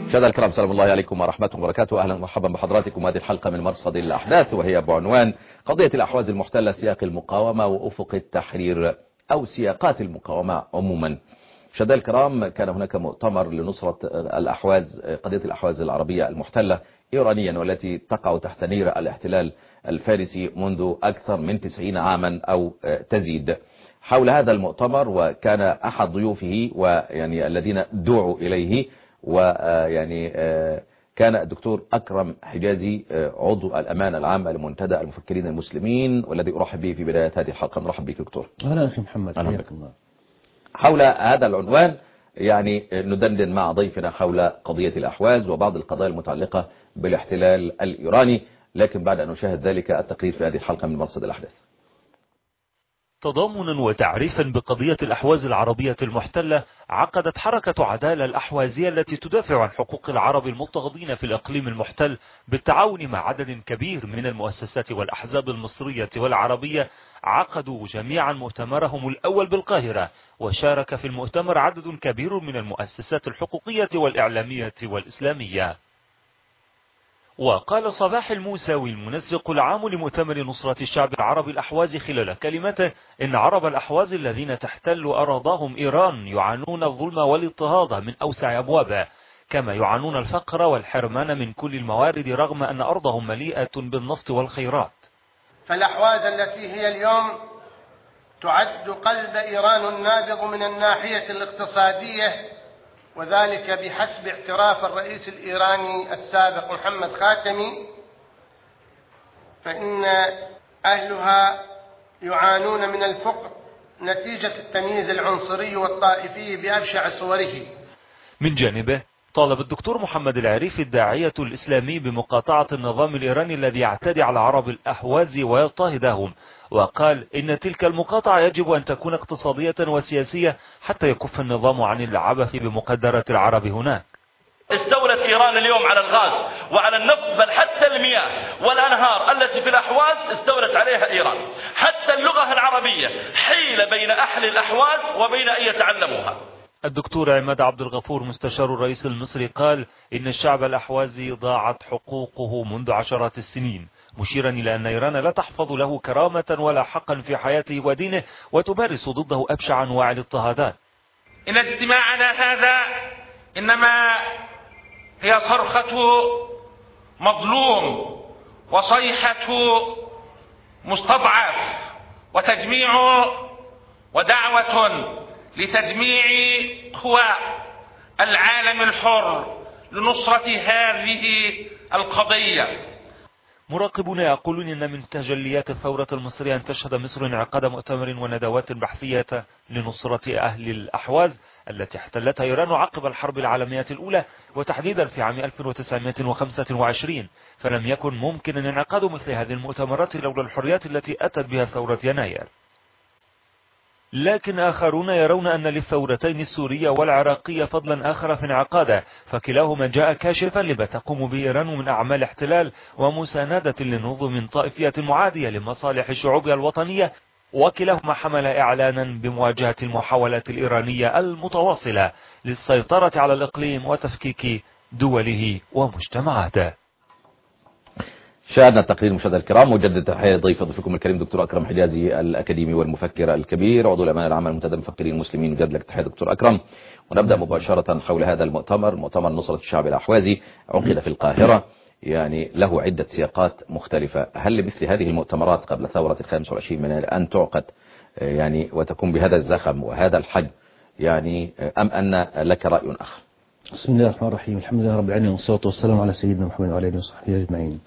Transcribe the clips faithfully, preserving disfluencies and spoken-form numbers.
مشاهدينا الكرام، سلام الله عليكم ورحمة وبركاته. أهلا ومرحبا بحضراتكم. هذه الحلقة من مرصد الأحداث وهي بعنوان قضية الأحواز المحتلة، سياق المقاومة وأفق التحرير أو سياقات المقاومة عموما. مشاهدينا الكرام، كان هناك مؤتمر لنصرة الأحواز، قضية الأحواز العربية المحتلة إيرانيا والتي تقع تحت نير الاحتلال الفارسي منذ أكثر من تسعين عاما أو تزيد. حول هذا المؤتمر، وكان أحد ضيوفه ويعني الذين دعوا إليه ويعني كان الدكتور أكرم حجازي، عضو الأمانة العامة لمنتدى المفكرين المسلمين، والذي أرحب به في بداية هذه الحلقة. نرحب بك دكتور. أهلا أخي محمد، حياك الله. حول هذا العنوان يعني ندندن مع ضيفنا حول قضية الأحواز وبعض القضايا المتعلقة بالاحتلال الإيراني، لكن بعد أن نشاهد ذلك التقرير في هذه الحلقة من مرصد الأحداث. تضامنا وتعريفا بقضية الأحواز العربية المحتلة، عقدت حركة عدالة الأحوازية التي تدافع عن حقوق العرب المضطهدين في الإقليم المحتل بالتعاون مع عدد كبير من المؤسسات والأحزاب المصرية والعربية، عقدوا جميعا مؤتمرهم الأول بالقاهرة، وشارك في المؤتمر عدد كبير من المؤسسات الحقوقية والإعلامية والإسلامية. وقال صباح الموسوي المنسق العام لمؤتمر نصرة الشعب العربي الأحواز خلال كلمته إن عرب الأحواز الذين تحتل أراضاهم إيران يعانون الظلم والاضطهاد من أوسع أبوابه، كما يعانون الفقر والحرمان من كل الموارد رغم أن أرضهم مليئة بالنفط والخيرات. فالأحواز التي هي اليوم تعد قلب إيران النابض من الناحية الاقتصادية، وذلك بحسب اعتراف الرئيس الإيراني السابق محمد خاتمي، فإن أهلها يعانون من الفقر نتيجة التمييز العنصري والطائفي بأبشع صوره. من جانبه طالب الدكتور محمد العريفي الداعية الإسلامي بمقاطعة النظام الإيراني الذي يعتدي على عرب الأحواز ويضطهدهم، وقال إن تلك المقاطعة يجب أن تكون اقتصادية وسياسية حتى يكف النظام عن العبث بمقدرات العرب هناك. استولت إيران اليوم على الغاز وعلى النفط، بل حتى المياه والأنهار التي في الأحواز استولت عليها إيران. حتى اللغة العربية حيل بين أهل الأحواز وبين أن يتعلموها. الدكتور عماد عبد الغفور مستشار الرئيس المصري قال إن الشعب الأحوازي ضاعت حقوقه منذ عشرات السنين، مشيرا إلى أن إيران لا تحفظ له كرامة ولا حقا في حياته ودينه، وتمارس ضده أبشع أنواع الاضطهادات. إن اجتماعنا هذا إنما هي صرخة مظلوم وصيحة مستضعف وتجميع ودعوة لتجميع قوى العالم الحر لنصرة هذه القضية. مراقبون يقولون إن من تجليات الثورة المصرية أن تشهد مصر انعقاد مؤتمر وندوات بحثية لنصرة أهل الأحواز التي احتلتها إيران عقب الحرب العالمية الأولى، وتحديدا في عام ألف وتسعمائة وخمسة وعشرين، فلم يكن ممكنا انعقاد مثل هذه المؤتمرات لولا الحريات التي أتت بها ثورة يناير. لكن آخرون يرون أن للثورتين السورية والعراقية فضلا آخر في انعقاده، فكلاهما جاء كاشفا لما تقوم به إيران من أعمال احتلال ومساندة لنظم طائفية معادية لمصالح شعوبها الوطنية، وكلاهما حمل إعلانا بمواجهة المحاولات الإيرانية المتواصلة للسيطرة على الإقليم وتفكيك دوله ومجتمعاته. شاهدنا التقرير مشاهدينا الكرام، مجدد تحية ضيف ضيفكم الكريم دكتور أكرم حجازي الأكاديمي والمفكر الكبير، عضو الأمانة العامة لمنتدى المفكرين المسلمين. مجدد لك تحية دكتور أكرم. ونبدأ مباشرة حول هذا المؤتمر، مؤتمر نصرة الشعب الأحوازي، عقد في القاهرة، يعني له عدة سياقات مختلفة. هل لمثل هذه المؤتمرات قبل ثورة الخامس والعشرين من يناير أن تعقد يعني وتكون بهذا الزخم وهذا الحجم، يعني أم أن لك رأي آخر؟ بسم الله الرحمن الرحيم، الحمد لله رب العالمين، والصلاة والسلام على سيدنا محمد وعلى آله وصحبه أجمعين.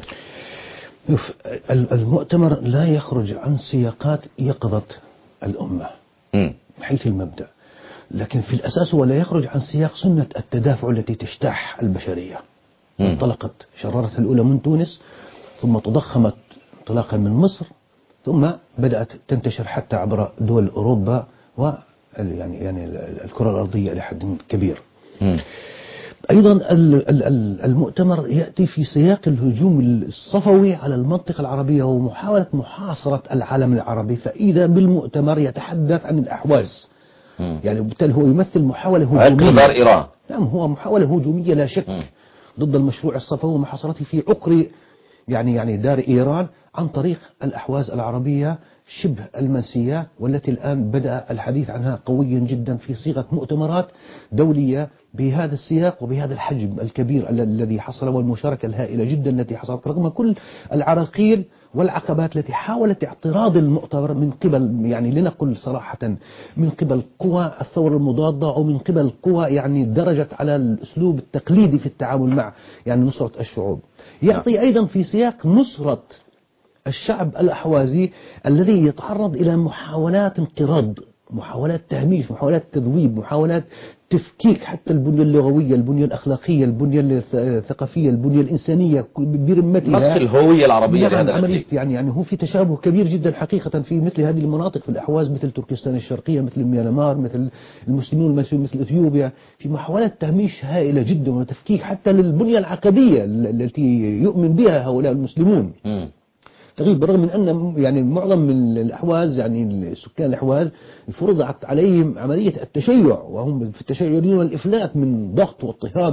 المؤتمر لا يخرج عن سياقات يقظة الأمة م. حيث المبدأ، لكن في الأساس هو لا يخرج عن سياق سنة التدافع التي تجتاح البشرية. م. انطلقت شرارة الأولى من تونس، ثم تضخمت انطلاقا من مصر، ثم بدأت تنتشر حتى عبر دول أوروبا و يعني يعني الكرة الأرضية إلى حد كبير. م. أيضا المؤتمر يأتي في سياق الهجوم الصفوي على المنطقة العربية ومحاولة محاصرة العالم العربي، فإذا بالمؤتمر يتحدث عن الأحواز مم. يعني بالتالي هو يمثل محاولة هجومية. دار إيران. نعم هو محاولة هجومية لا شك مم. ضد المشروع الصفوي ومحاصرته في عقر يعني يعني دار إيران عن طريق الأحواز العربية شبه المنسية، والتي الآن بدأ الحديث عنها قويا جدا في صيغة مؤتمرات دولية بهذا السياق وبهذا الحجم الكبير الذي حصل، والمشاركة الهائلة جدا التي حصلت رغم كل العراقيل والعقبات التي حاولت اعتراض المؤتمر من قبل، يعني لنقل صراحة، من قبل قوى الثورة المضادة أو من قبل قوى يعني درجت على الأسلوب التقليدي في التعامل مع يعني نصرة الشعوب. يعطي أيضا في سياق نصرة الشعب الأحوازي الذي يتعرض إلى محاولات انقراض، محاولات تهميش، محاولات تذويب، محاولات تفكيك حتى البنية اللغوية، البنية الأخلاقية، البنية الثقافية، البنية الإنسانية برمتها، مسخ الهوية العربية لهذا العملية. يعني يعني هو في تشابه كبير جدا حقيقة في مثل هذه المناطق في الأحواز، مثل تركستان الشرقية، مثل ميانمار، مثل المسلمون المسيحيون، مثل إثيوبيا، في محاولات تهميش هائلة جدا وتفكيك حتى للبنية العقدية التي يؤمن بها هؤلاء المسلمون. م. تغيب، بالرغم من أن يعني معظم من الأحواز، يعني سكان الأحواز، فرضت عليهم عملية التشيع، وهم في التشيع يريدون الإفلات من ضغط واضطهاد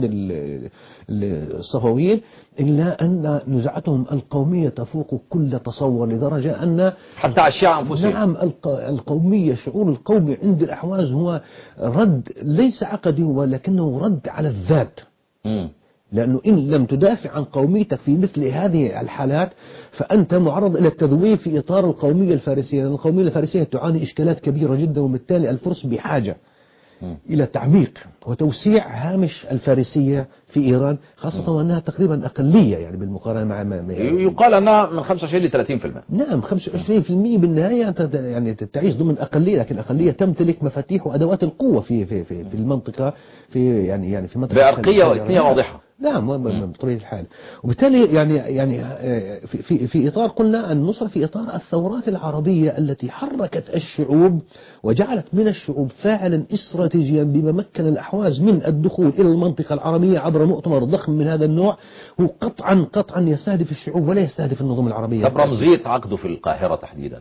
الصفويين، إلا أن نزعتهم القومية تفوق كل تصور، لدرجة أن حتى الشيعة أنفسهم. نعم القومية، شعور القومي عند الأحواز هو رد ليس عقدي ولكنه رد على الذات. م. لأنه إن لم تدافع عن قوميتك في مثل هذه الحالات فأنت معرض إلى التذويب في إطار القومية الفارسية، لأن القومية الفارسية تعاني إشكالات كبيرة جدا، وبالتالي الفرس بحاجة م. إلى تعميق وتوسيع هامش الفارسية في إيران، خاصة م. وأنها تقريبا أقلية يعني بالمقارنة مع ما يقال أنها من خمسة وعشرين إلى ثلاثين بالمئة. نعم خمسة وعشرين بالمئة بالنهاية أنت يعني تعيش ضمن أقلية، لكن أقلية تمتلك مفاتيح وأدوات القوة في في في, في المنطقة، في يعني يعني في منطقة بأرقية وإثنية واضحة. نعم بطبيعة الحال. وبالتالي يعني يعني في في في إطار قلنا النصرة في إطار الثورات العربية التي حركت الشعوب وجعلت من الشعوب فاعلا استراتيجيا بما مكن الأحواز من الدخول إلى المنطقة العربية عبر مؤتمر ضخم من هذا النوع، هو قطعا قطعا يستهدف الشعوب ولا يستهدف النظم العربية. طب رمزية عقده في القاهرة تحديدا؟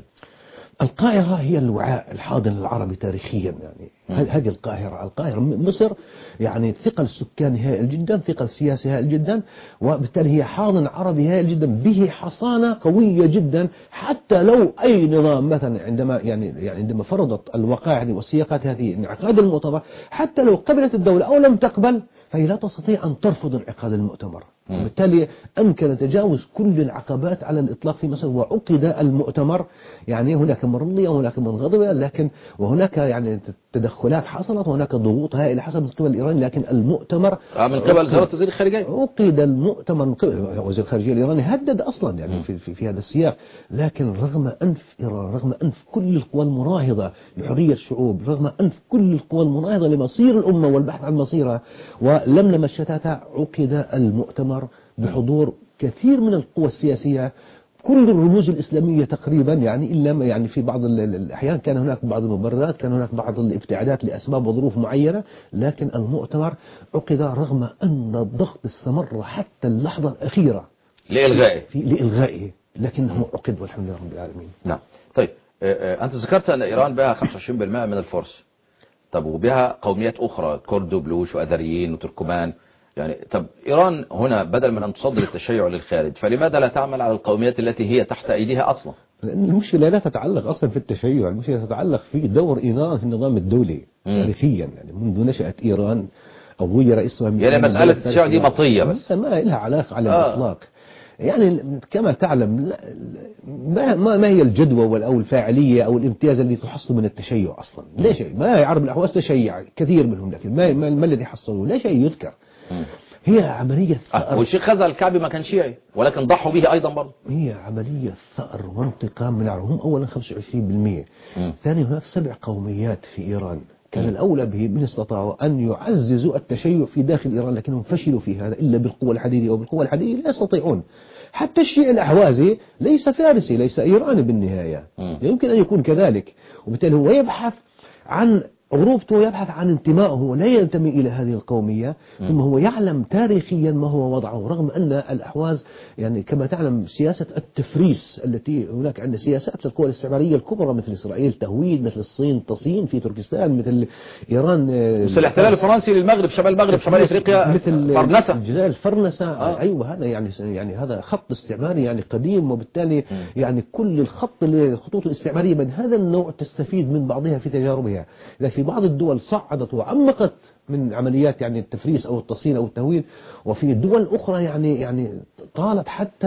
القاهرة هي الوعاء الحاضن العربي تاريخيا، يعني هذه القاهرة القاهرة مصر يعني ثقل سكاني هائل جدا، ثقل سياسي هائل جدا، وبالتالي هي حاضن عربي هائل جدا به حصانة قوية جدا، حتى لو أي نظام مثلا عندما يعني يعني عندما فرضت الوقائع والسياقات هذه انعقاد المؤتمر، حتى لو قبلت الدولة أو لم تقبل فهي لا تستطيع أن ترفض انعقاد المؤتمر. وبالتالي أمكن تجاوز كل العقبات على الإطلاق في مصر، وعقد المؤتمر. يعني هناك من رضي وهناك من غضب، لكن وهناك يعني تدخلات حصلت وهناك ضغوط هائلة حصلت من قبل إيران، لكن المؤتمر من قبل وزارة وزير الخارجية عقد المؤتمر من قبل وزير الخارجية الإيراني، هدد أصلا يعني في, في, في هذا السياق، لكن رغم أنف إيران، رغم أنف كل القوى المناهضة لحرية الشعوب، رغم أنف كل القوى المناهضة لمصير الأمة والبحث عن مصيرها ولملم الشتات، عقد المؤتمر بحضور كثير من القوى السياسية، كل الرموز الإسلامية تقريبا، يعني إلا يعني في بعض الأحيان كان هناك بعض المبررات، كان هناك بعض الابتعادات لأسباب وظروف معينة، لكن المؤتمر عقد رغم أن الضغط استمر حتى اللحظة الأخيرة لإلغائه في لإلغائه لكنه عقد والحمد لله رب العالمين. نعم. طيب أنت ذكرت أن إيران بها خمسة وعشرين بالمئة من الفرس، طب وبها قوميات أخرى كرد وبلوش وأذريين وتركمان، يعني طب إيران هنا بدل من أن تصدر التشيع للخارج فلماذا لا تعمل على القوميات التي هي تحت أيديها أصلا؟ لأن المشكلة لا تتعلق أصلا في التشيع، المشكلة تتعلق في دور إيران في النظام الدولي تاريخيا، يعني منذ نشأة إيران أو غير رئيسها يعني مسألة التشيع دي مطية بس ما لها علاقة على آه. الإطلاق. يعني كما تعلم ما ما هي الجدوى أو الفاعلية أو الامتياز الذي تحصل من التشيع أصلا؟ لا شيء. ما يعرف الأحواز تشيع كثير منهم، لكن ما ما الذي حصلوا؟ لا شيء يذكر. هي عملية ثأر. والشيخ خزر الكعبي ما كان شيعي ولكن ضحوا به أيضا برضه. هي عملية ثأر وانتقام من هم أولا خمسة وعشرين بالمئة، ثاني هناك سبع قوميات في إيران كان الأولى بهم إن استطاعوا أن يعززوا التشيع في داخل إيران، لكنهم فشلوا في هذا إلا بالقوة الحديدية، وبالقوة الحديدية لا يستطيعون. حتى الشيعي الأحوازي ليس فارسي، ليس إيراني بالنهاية، يمكن أن يكون كذلك، وبالتالي هو يبحث عن عروبته يبحث عن انتمائه ولا ينتمي إلى هذه القومية، ثم هو يعلم تاريخيا ما هو وضعه، رغم أن الأحواز يعني كما تعلم سياسة التفريس التي هناك عندنا سياسات للقوى الاستعمارية الكبرى مثل إسرائيل تهويد، مثل الصين تصين في تركستان، مثل إيران مثل الاحتلال الفرنسي للمغرب شمال المغرب شمال أفريقيا مثل فرنسا الجزائر الفرنسة. آه. أيوة هذا يعني يعني هذا خط استعماري يعني قديم، وبالتالي م. يعني كل الخط الخطوط الاستعمارية من هذا النوع تستفيد من بعضها في تجاربها. في بعض الدول صعدت وعمقت من عمليات يعني التفريس أو التصين أو التهويد، وفي الدول أخرى يعني يعني طالت حتى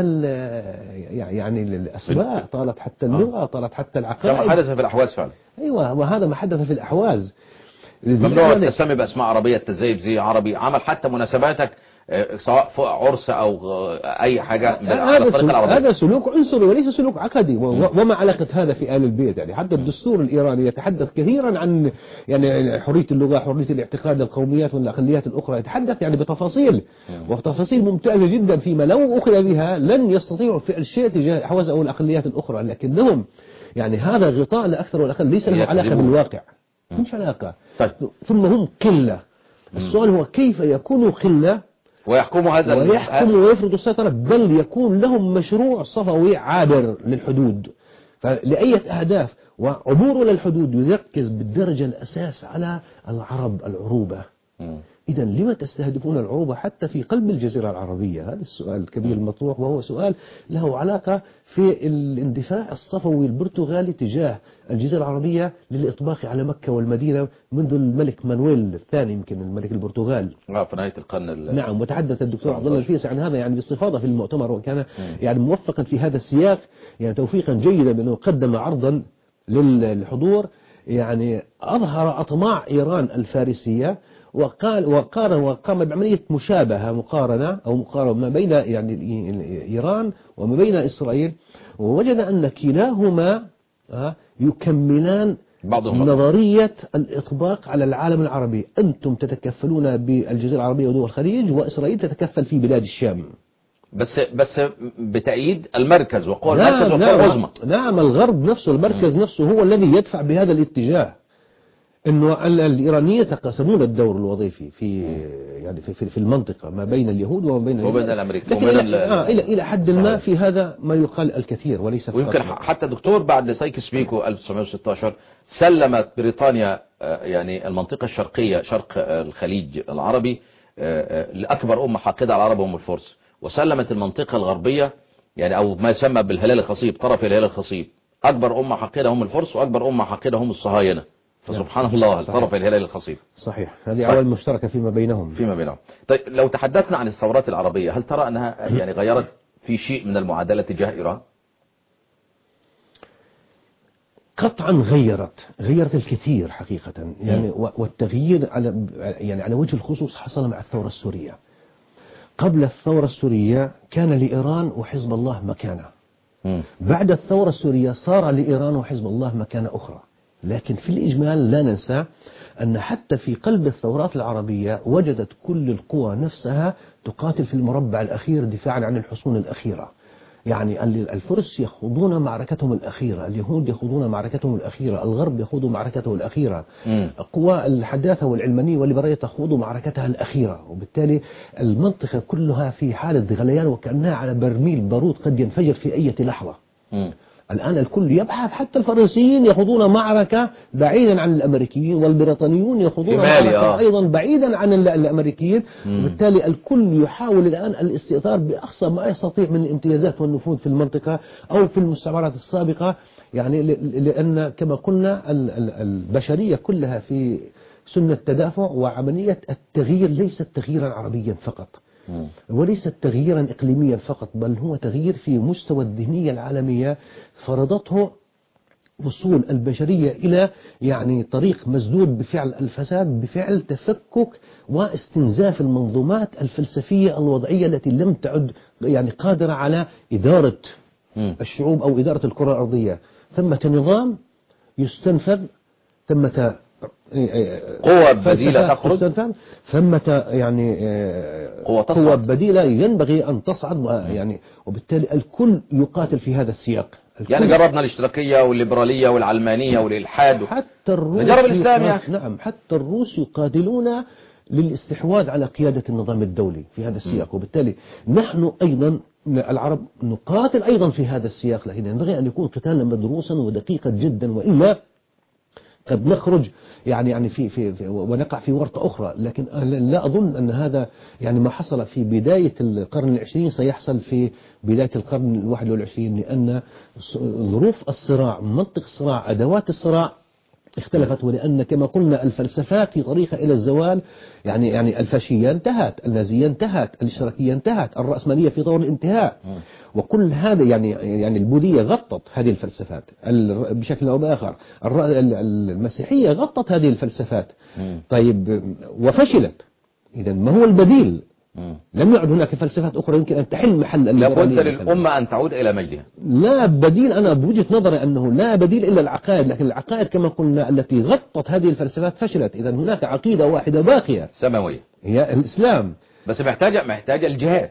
يعني الأسماء، طالت حتى اللغة، طالت حتى العقائد، كما حدث في الأحواز فعلا. أيوة وهذا ما حدث في الأحواز. ممنوع التسمي بأسماء عربية، التزيف زي عربي، عمل حتى مناسباتك سواء فوق عرس أو أي حاجة على الطريقة العربية. هذا سلوك عنصري وليس سلوك عقدي. وما علاقة هذا في آل البيت؟ يعني حتى الدستور الإيراني يتحدث كثيرا عن يعني حرية اللغة، حرية الاعتقاد للقوميات والأقليات الأخرى، يتحدث يعني بتفاصيل وتفاصيل ممتازة جدا فيما لو أخذ بها لن يستطيعوا فعل شيء تجاه الأحواز أو الأقليات الأخرى، لكنهم يعني هذا غطاء لا أكثر ولا أقل، ليس له علاقة بالواقع، مش علاقة. طيب. ثم هم قلة. السؤال هو كيف يكونوا قلة ويحكموا هذا ويحكموا ويفرضوا السيطرة، بل يكون لهم مشروع صفوي عابر للحدود فلأية أهداف، وعبوره للحدود يركز بالدرجة الأساس على العرب العروبة. إذا لما تستهدفون العروبة حتى في قلب الجزيرة العربية؟ هذا السؤال الكبير المطروح، وهو سؤال له علاقة في الاندفاع الصفوي البرتغالي تجاه الجزيرة العربية للإطباق على مكة والمدينة منذ الملك مانويل الثاني، يمكن الملك البرتغال في نهاية القرن. نعم. وتحدث الدكتور عبد الله الفيسي عن هذا يعني باستفاضة في المؤتمر، وكان يعني موفقا في هذا السياق، يعني توفيقا جيدا بأنه قدم عرضا للحضور يعني أظهر أطماع إيران الفارسية، وقال وقارن وقام بعملية مشابهة مقارنة أو مقارنة ما بين يعني إيران وما بين إسرائيل، ووجد أن كلاهما يكملان نظرية الإطباق على العالم العربي. أنتم تتكفلون بالجزيرة العربية ودول الخليج، وإسرائيل تتكفل في بلاد الشام، بس بس بتأييد المركز وقوى المركز وقوى العظمى. نعم الغرب نفسه المركز نفسه هو الذي يدفع بهذا الاتجاه، انه الإيرانيين يتقاسمون الدور الوظيفي في يعني في في المنطقة ما بين اليهود وما بين وبين الامريكان، لكن إلى, آه الى الى حد ما في هذا ما يقال الكثير وليس فقط. ويمكن حتى دكتور بعد سايكس بيكو ألف وتسعمائة وستة عشر سلمت بريطانيا يعني المنطقة الشرقية شرق الخليج العربي لأكبر أمة حاقدة على العرب هم الفرس، وسلمت المنطقة الغربية يعني أو ما يسمى بالهلال الخصيب، طرف الهلال الخصيب، أكبر أمة حاقدة هم الفرس وأكبر أمة حاقدة هم الصهاينة. فسبحان نعم. الله طرف الهلال الخصيب. صحيح، هذه عوامل مشتركة فيما بينهم فيما بينهم. طيب لو تحدثنا عن الثورات العربية، هل ترى أنها يعني غيرت في شيء من المعادلة تجاه إيران؟ قطعا غيرت غيرت الكثير حقيقة يعني، والتغيير على يعني على وجه الخصوص حصل مع الثورة السورية. قبل الثورة السورية كان لإيران وحزب الله مكانة، بعد الثورة السورية صار لإيران وحزب الله مكانة أخرى. لكن في الإجمال لا ننسى أن حتى في قلب الثورات العربية وجدت كل القوى نفسها تقاتل في المربع الأخير دفاعا عن الحصون الأخيرة. يعني الفرس يخوضون معركتهم الأخيرة، اليهود يخوضون معركتهم الأخيرة، الغرب يخوض معركته الأخيرة، قوى الحداثة والعلمانية والليبرالية تخوض معركتها الأخيرة، وبالتالي المنطقة كلها في حالة غليان وكأنها على برميل بارود قد ينفجر في أي لحظة. م. الآن الكل يبحث، حتى الفرنسيين يخوضون معركة بعيدا عن الأمريكيين، والبريطانيون يخوضون معركة آه. أيضا بعيدا عن الأمريكيين، مم. وبالتالي الكل يحاول الآن الاستئثار بأقصى ما يستطيع من الامتيازات والنفوذ في المنطقة أو في المستعمرات السابقة، يعني لأن كما قلنا البشرية كلها في سنة تدافع، وعملية التغيير ليست تغييرا عربيا فقط وليس تغييرا إقليميا فقط، بل هو تغيير في مستوى الذهنية العالمية فرضته وصول البشرية إلى يعني طريق مسدود بفعل الفساد، بفعل تفكك واستنزاف المنظومات الفلسفية الوضعية التي لم تعد يعني قادرة على إدارة الشعوب أو إدارة الكرة الأرضية. ثمة نظام يستنفذ، ثمة قوة بديلة تخرج، ثمة يعني قوة, قوة بديلة ينبغي أن تصعد يعني، وبالتالي الكل يقاتل في هذا السياق يعني جربنا الاشتراكية والليبرالية والعلمانية والإلحاد حتى الروس نجرب الإسلام يا أخي. نعم حتى الروس يقاتلون للاستحواذ على قيادة النظام الدولي في هذا السياق، وبالتالي نحن أيضا العرب نقاتل أيضا في هذا السياق، لكن ينبغي أن يكون قتالا مدروسا ودقيقا جدا، وإلا قد نخرج يعني يعني في في, في ونقع في ورطة أخرى. لكن لا أظن أن هذا يعني ما حصل في بداية القرن العشرين سيحصل في بداية القرن الواحد والعشرين، لأن ظروف الصراع، منطق الصراع، أدوات الصراع اختلفت، ولأن كما قلنا الفلسفات في طريقة إلى الزوال. يعني يعني الفاشية انتهت، النازية انتهت، الاشتراكية انتهت، الرأسمالية في طور الانتهاء، وكل هذا يعني يعني البوذية غطت هذه الفلسفات بشكل أو بآخر، المسيحية غطت هذه الفلسفات. طيب وفشلت، إذا ما هو البديل؟ لم يعد هناك فلسفات أخرى يمكن أن تحل محل لابد للأمة أن تعود إلى مجدها. لا بديل، أنا بوجهة نظري أنه لا بديل إلا العقائد، لكن العقائد كما قلنا التي غطت هذه الفلسفات فشلت. إذا هناك عقيدة واحدة باقية سماوية هي الإسلام، بس محتاجة محتاجة الجهاد.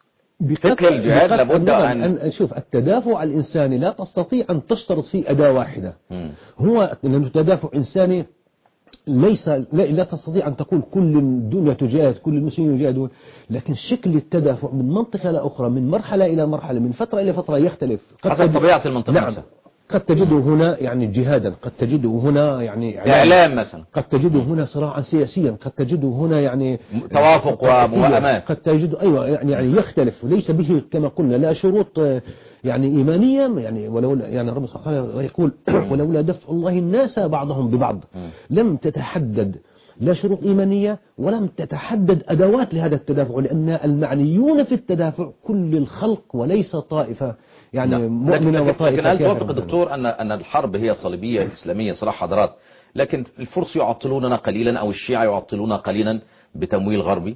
فكر الجهاد لابد أن... أن شوف التدافع الإنساني لا تستطيع أن تشترط فيه أداة واحدة. م. هو لأنه تدافع إنساني ليس لا, لا تستطيع أن تقول كل الدنيا تجاهد، كل المسلمين يجاهدون، لكن شكل التدافع من منطقة إلى أخرى، من مرحلة إلى مرحلة، من فترة إلى فترة يختلف حسب طبيعة المنطقة. نعم. قد تجده هنا يعني جهادا، قد تجده هنا يعني إعلام مثلا، قد تجده هنا صراعا سياسيا، قد تجده هنا يعني توافق ومؤامات، قد تجده أيوة يعني يعني يختلف، وليس به كما قلنا لا شروط يعني إيمانية. يعني ولولا يعني رب سبحانه يقول ولولا دفع الله الناس بعضهم ببعض، لم تتحدد لا شروط إيمانية ولم تتحدد أدوات لهذا التدافع، لأن المعنيون في التدافع كل الخلق وليس طائفة يعني مؤمنة وطائفة. لكن هل توافق دكتور أن أن الحرب هي صليبية إسلامية صراع حضارات، لكن الفرس يعطلوننا قليلا أو الشيعة يعطلوننا قليلا بتمويل غربي،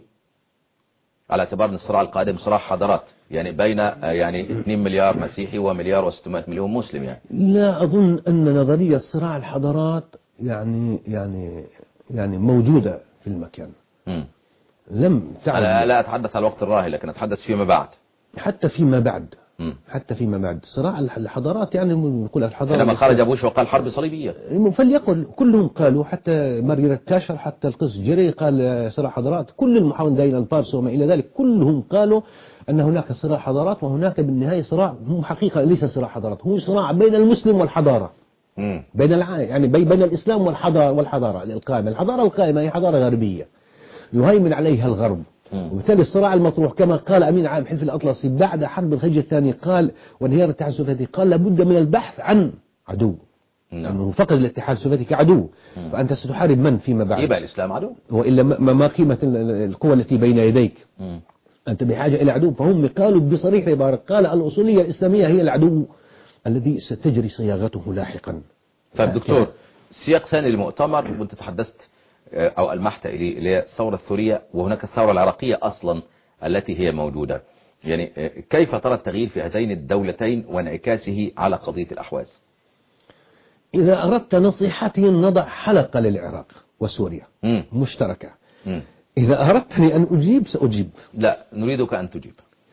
على اعتبار أن الصراع القادم صراع حضارات يعني بين يعني اثنين مليار مسيحي ومليار وستمائة مليون مسلم؟ يعني لا أظن أن نظرية صراع الحضارات يعني يعني يعني موجودة في المكان. م. لم تعد. أنا لا أتحدث على الوقت الراهن، لكن أتحدث فيما بعد. حتى فيما بعد م. حتى فيما بعد صراع الحضارات، يعني نقول الحضارة لما خرج بوش وقال حرب صليبية، فليقل كلهم قالوا، حتى مارغريت تاشر، حتى القس جيري قال صراع حضارات، كل المحاولين داين البارس وما إلى ذلك كلهم قالوا أن هناك صراع حضارات، وهناك بالنهاية صراع هو حقيقة ليس صراع حضارات، هو صراع بين المسلم والحضارة. م. بين الع... يعني بين الإسلام والحضارة والحضارة القائمة. الحضارة القائمة هي حضارة غربية يهيمن عليها الغرب، وبالتالي الصراع المطروح كما قال أمين عام حلف الأطلسي بعد حرب الخليج الثاني قال وانهيار الاتحاد السوفيتي، قال لابد من البحث عن عدو، لأنه فقد الاتحاد السوفيتي كعدو، فأنت ستحارب من فيما بعد؟ يبقى الإسلام عدو، وإلا ما قيمة القوة التي بين يديك؟ م. أنت بحاجة إلى عدو. فهم قالوا بصريح العبارة، قال الأصولية الإسلامية هي العدو الذي ستجري صياغته لاحقا. طيب دكتور، سياق ثاني للمؤتمر وانت تحدثت أو ألمحت إليه اللي هي الثورة السورية، وهناك الثورة العراقية أصلا التي هي موجودة، يعني كيف ترى التغيير في هاتين الدولتين وانعكاسه على قضية الأحواز؟ إذا أردت نصيحتي نضع حلقة للعراق وسوريا م. مشتركة. م. إذا أردتني أن أجيب سأجيب. لا، نريدك أن تجيب.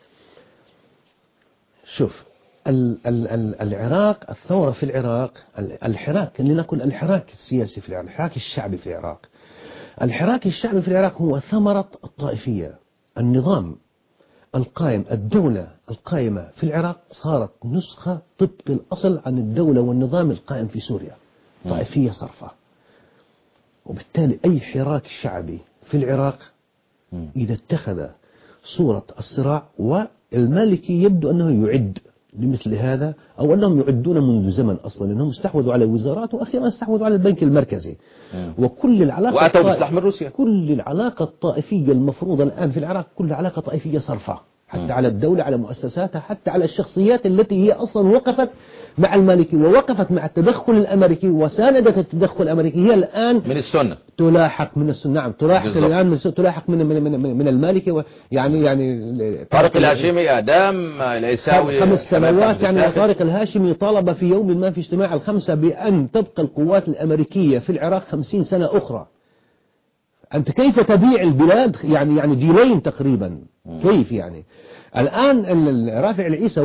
شوف ال ال ال العراق، الثورة في العراق، الحراك لنقل الحراك السياسي في العراق، الحراك الشعبي في العراق، الحراك الشعبي في العراق هو ثمرة الطائفية. النظام القائم، الدولة القائمة في العراق صارت نسخة طبق الأصل عن الدولة والنظام القائم في سوريا، طائفية صرفة. وبالتالي أي حراك شعبي في العراق إذا اتخذ صورة الصراع، والمالكي يبدو أنه يعد لمثل هذا، أو أنهم يعدون منذ زمن أصلا، أنهم استحوذوا على الوزارات وأخيرا استحوذوا على البنك المركزي. مم. وكل العلاقة وأتوا بسلاح من روسيا. كل العلاقة الطائفية المفروضة الآن في العراق كل علاقة طائفية صرفة، حتى مم. على الدولة، على مؤسساتها، حتى على الشخصيات التي هي أصلا وقفت مع المالكي ووقفت مع التدخل الأمريكي وساندت التدخل الأمريكي، هي الآن من السنة تلاحق من السنة. نعم تلاحق الآن من تلاحق من من من, من المالكي، يعني يعني طارق الهاشمي أدام العيساوي خمس سنوات. يعني طارق الهاشمي طالب في يوم ما في اجتماع الخمسة بأن تبقى القوات الأمريكية في العراق خمسين سنة أخرى. أنت كيف تبيع البلاد؟ يعني يعني جيلين تقريبا. كيف يعني الآن رافع العيساوي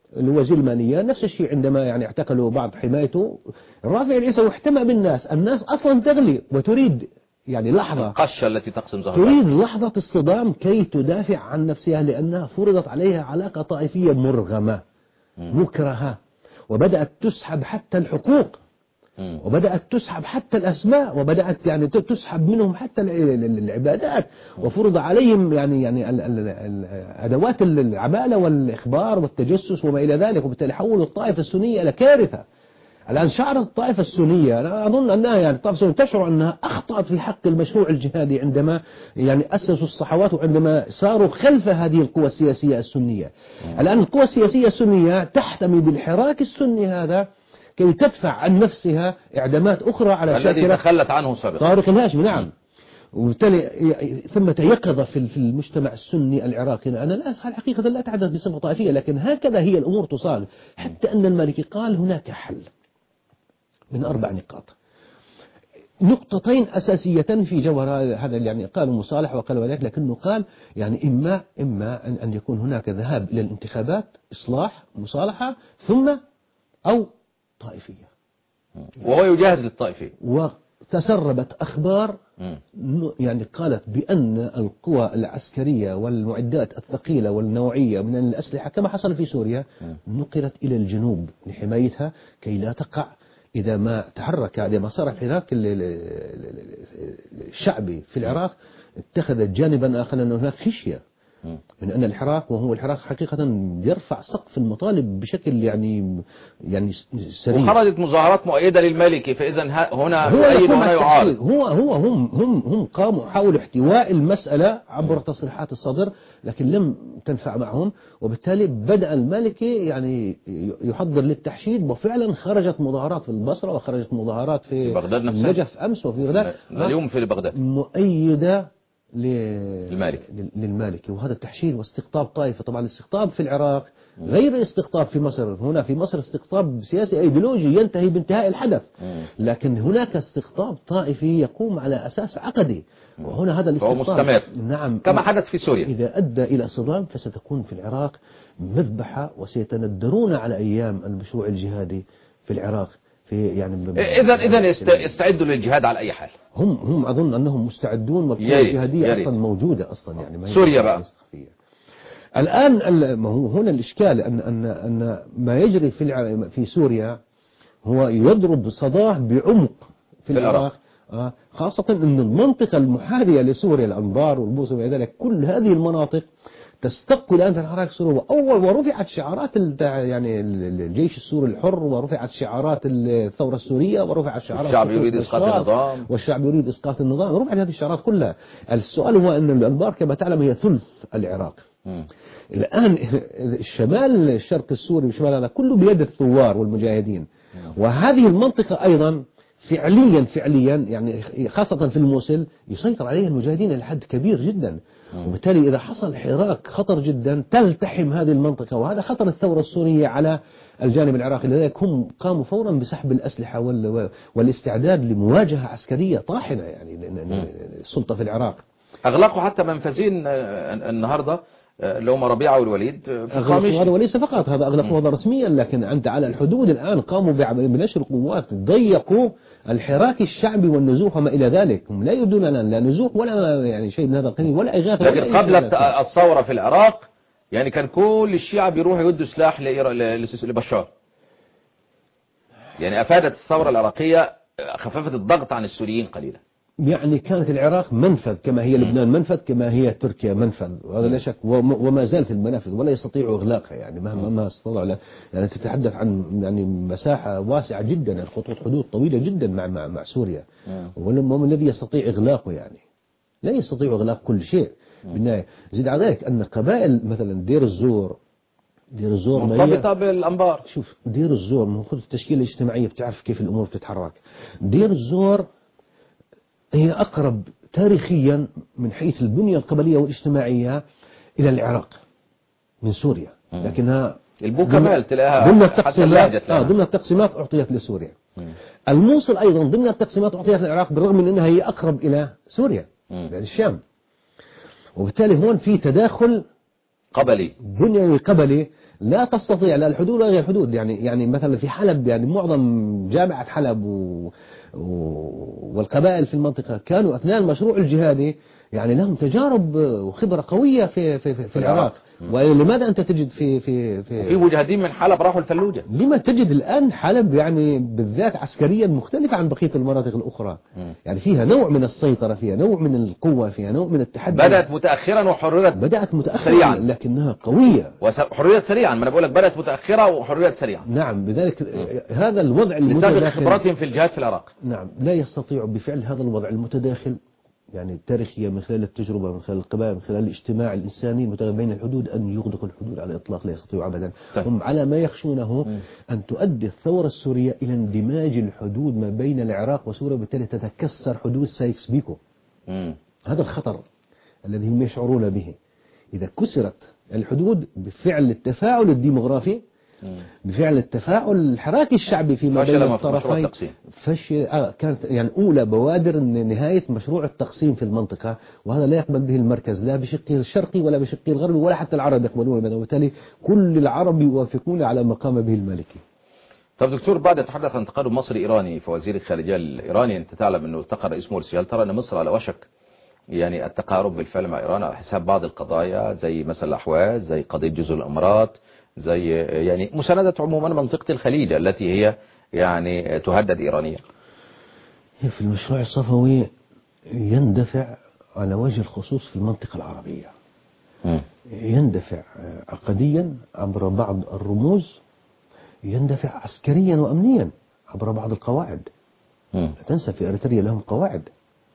الوزير المالية نفس الشيء عندما يعني اعتقلوا بعض حمايته، رافع العيسوي احتمى بالناس، الناس أصلا تغلي وتريد يعني لحظة القشة التي تقسم ظهرها، تريد لحظة اصطدام كي تدافع عن نفسها، لأنها فرضت عليها علاقة طائفية مرغمة مكرهة، وبدأت تسحب حتى الحقوق، وبدأت تسحب حتى الأسماء، وبدأت يعني تسحب منهم حتى العبادات، وفرض عليهم يعني يعني أدوات العبالة والإخبار والتجسس وما إلى ذلك، وبالتالي حولوا الطائفة السنية إلى كارثة. الآن شعرت الطائفة السنية، أنا أظن أنها يعني الطائفة السنية تشعر أنها أخطأت في حق المشروع الجهادي عندما يعني أسسوا الصحوات، وعندما صاروا خلف هذه القوى السياسية السنية. الآن القوى السياسية السنية تحتمي بالحراك السني هذا كي تدفع عن نفسها إعدامات أخرى على الذي تخلت عنه سابقا طارق الهاشمي. نعم. وبالتالي ثمة يقظة في المجتمع السني العراقي. أنا لا حقيقة لا أتحدث بصفة طائفية، لكن هكذا هي الأمور تصاغ، حتى أن المالكي قال هناك حل من أربع نقاط، نقطتين أساسيتين في جوهر هذا، يعني قالوا مصالح وقالوا ذلك، لكنه قال يعني إما إما أن يكون هناك ذهاب إلى الانتخابات، إصلاح، مصالحة، ثم أو طائفية، وهو يجهز للطائفية. وتسربت أخبار يعني قالت بأن القوى العسكرية والمعدات الثقيلة والنوعية من الأسلحة كما حصل في سوريا نقلت إلى الجنوب لحمايتها كي لا تقع إذا ما تحرك، إذا ما صار الحراك الشعبي في العراق اتخذت جانبا آخر، أن هناك خشية من أن الحراك، وهو الحراك حقيقة يرفع سقف المطالب بشكل يعني يعني سريع. وخرجت مظاهرات مؤيدة للمالكي، فإذا هنا يؤيد وهنا يعارض. هو هو هم هم هم قاموا حاولوا احتواء المسألة عبر تصريحات الصدر، لكن لم تنفع معهم، وبالتالي بدأ المالكي يعني يحضر للتحشيد، وفعلا خرجت مظاهرات في البصرة، وخرجت مظاهرات في بغداد نفسها، النجف أمس وفي بغداد اليوم في بغداد مؤيدة للمالكي للمالكي وهذا التحشيد واستقطاب طائفة. طبعا الاستقطاب في العراق غير استقطاب في مصر، هنا في مصر استقطاب سياسي ايديولوجي ينتهي بانتهاء الحدث، لكن هناك استقطاب طائفي يقوم على أساس عقدي، وهنا هذا الاستقطاب مستمر. نعم كما حدث في سوريا. إذا أدى إلى صدام فستكون في العراق مذبحة، وسيتندرون على أيام المشروع الجهادي في العراق في يعني إذا إذا استعدوا للجهاد على أي حال. هم هم أظن أنهم مستعدون، والقوى الجهادية أصلا موجودة أصلا يعني ما سوريا بقى. الآن ما هو هنا الإشكال أن أن أن ما يجري في في سوريا هو يضرب صداه بعمق في, في العراق، آه خاصة أن المنطقة المحاذية لسوريا، الأنبار والبوصة وذلك، كل هذه المناطق تستق الآن في الحراك السوري. وأول ورفعت شعارات يعني الجيش السوري الحر، ورفعت شعارات الثورة السورية، ورفعت شعارات الشعب يريد إسقاط النظام، والشعب يريد إسقاط النظام، رفعت هذه الشعارات كلها. السؤال هو أن الأنبار كما تعلم هي ثلث العراق. م. الآن الشمال الشرق السوري وشمال هذا كله بيد الثوار والمجاهدين، م. وهذه المنطقة أيضا فعليا فعليا يعني خاصة في الموصل يسيطر عليها المجاهدين إلى حد كبير جدا، وبالتالي إذا حصل حراك خطر جدا تلتحم هذه المنطقة، وهذا خطر الثورة السورية على الجانب العراقي. لذلك هم قاموا فورا بسحب الأسلحة والاستعداد لمواجهة عسكرية طاحنة يعني السلطة في العراق. أغلقوا حتى منفذين النهاردة اللي هم ربيعة والوليد. هذا وليس فقط هذا أغلقوا هذا رسميا، لكن أنت على الحدود الآن قاموا بنشر قوات، ضيقوا الحراك الشعبي والنزوح وما إلى ذلك. هم لا يريدون لا نزوح ولا يعني شيء من هذا القبيل ولا إغاثة. لكن قبل الثورة في العراق يعني كان كل الشيعة بيروحوا يودوا سلاح لبشار، يعني أفادت الثورة العراقية، خففت الضغط عن السوريين قليلا. يعني كانت العراق منفذ كما هي لبنان منفذ، كما هي تركيا منفذ، وهذا لا شك، وما زالت المنافذ ولا يستطيعوا إغلاقها يعني مهما ما استطاعوا. يعني تتحدث عن يعني مساحة واسعة جدا، يعني خطوط حدود طويلة جدا مع مع, مع سوريا، وما الذي يستطيع إغلاقه؟ يعني لا يستطيع إغلاق كل شيء بالنهاية. زيد على ذلك أن قبائل مثلا دير الزور دير الزور مرتبطة بالأنبار. شوف دير الزور من خذ التشكيلة الاجتماعية بتعرف كيف الأمور بتتحرك. دير الزور هي أقرب تاريخيا من حيث البنية القبلية والاجتماعية إلى العراق من سوريا، لكنها البوكمال تلاقيها ضمن التقسيمات آه ضمن التقسيمات أعطيت لسوريا. مم. الموصل أيضا ضمن التقسيمات أعطيت للعراق، بالرغم من أنها هي أقرب إلى سوريا يعني الشام، وبالتالي هون في تداخل قبلي بنيوي قبلي لا تستطيع لا الحدود ولا غير الحدود. يعني يعني مثلا في حلب، يعني معظم جامعة حلب و... و... والقبائل في المنطقة كانوا أثناء المشروع الجهادي يعني لهم تجارب وخبرة قوية في في في, في العراق. ولماذا أنت تجد في في في في مجاهدين من حلب راحوا الفلوجة؟ لما تجد الآن حلب يعني بالذات عسكريا مختلفة عن بقية المناطق الأخرى. م. يعني فيها نوع من السيطرة، فيها نوع من القوة، فيها نوع من التحدي. بدأت متأخرا وحررت بدأت متأخرا سريعا، لكنها قوية وحررت سريعا. ما أنا بقول لك بدأت متأخرة وحررت سريعا. نعم، بذلك م. هذا الوضع المتداخل لسابق خبراتهم في الجهاد في العراق. نعم، لا يستطيع بفعل هذا الوضع المتداخل يعني التاريخية من خلال التجربة، من خلال القبائل، من خلال الاجتماع الإنساني المتغير بين الحدود، أن يغلقوا الحدود على الإطلاق. لا يستطيعوا أبدا. طيب. هم على ما يخشونه م. أن تؤدي الثورة السورية إلى اندماج الحدود ما بين العراق وسوريا، وبالتالي تتكسر حدود سايكس بيكو. م. هذا الخطر الذي هم يشعرون به. إذا كسرت الحدود بفعل التفاعل الديمغرافي، بفعل التفاعل الحراكي الشعبي فيما بين الطرفين، فشل آه كانت يعني أولى بوادر نهاية مشروع التقسيم في المنطقة، وهذا لا يقبل به المركز لا بشقه الشرقي ولا بشقه الغربي ولا حتى العرب يقبلون به، وبالتالي كل العرب يوافقون على ما قام به المالكي. طب دكتور، بعد تحدث عن تقارب مصري إيراني، فوزير الخارجية الإيراني أنت تعلم أنه التقى رئيس مرسي، هل ترى أن مصر على وشك يعني التقارب بالفعل مع إيران على حساب بعض القضايا زي مثلا الأحواز، زي قضية جزر الإمارات، زي يعني مساندة عموما منطقة الخليج التي هي يعني تهدد إيرانيا؟ في المشروع الصفوي يندفع على وجه الخصوص في المنطقة العربية. م. يندفع عقديا عبر بعض الرموز، يندفع عسكريا وأمنيا عبر بعض القواعد. م. لا تنسى في إريتريا لهم قواعد،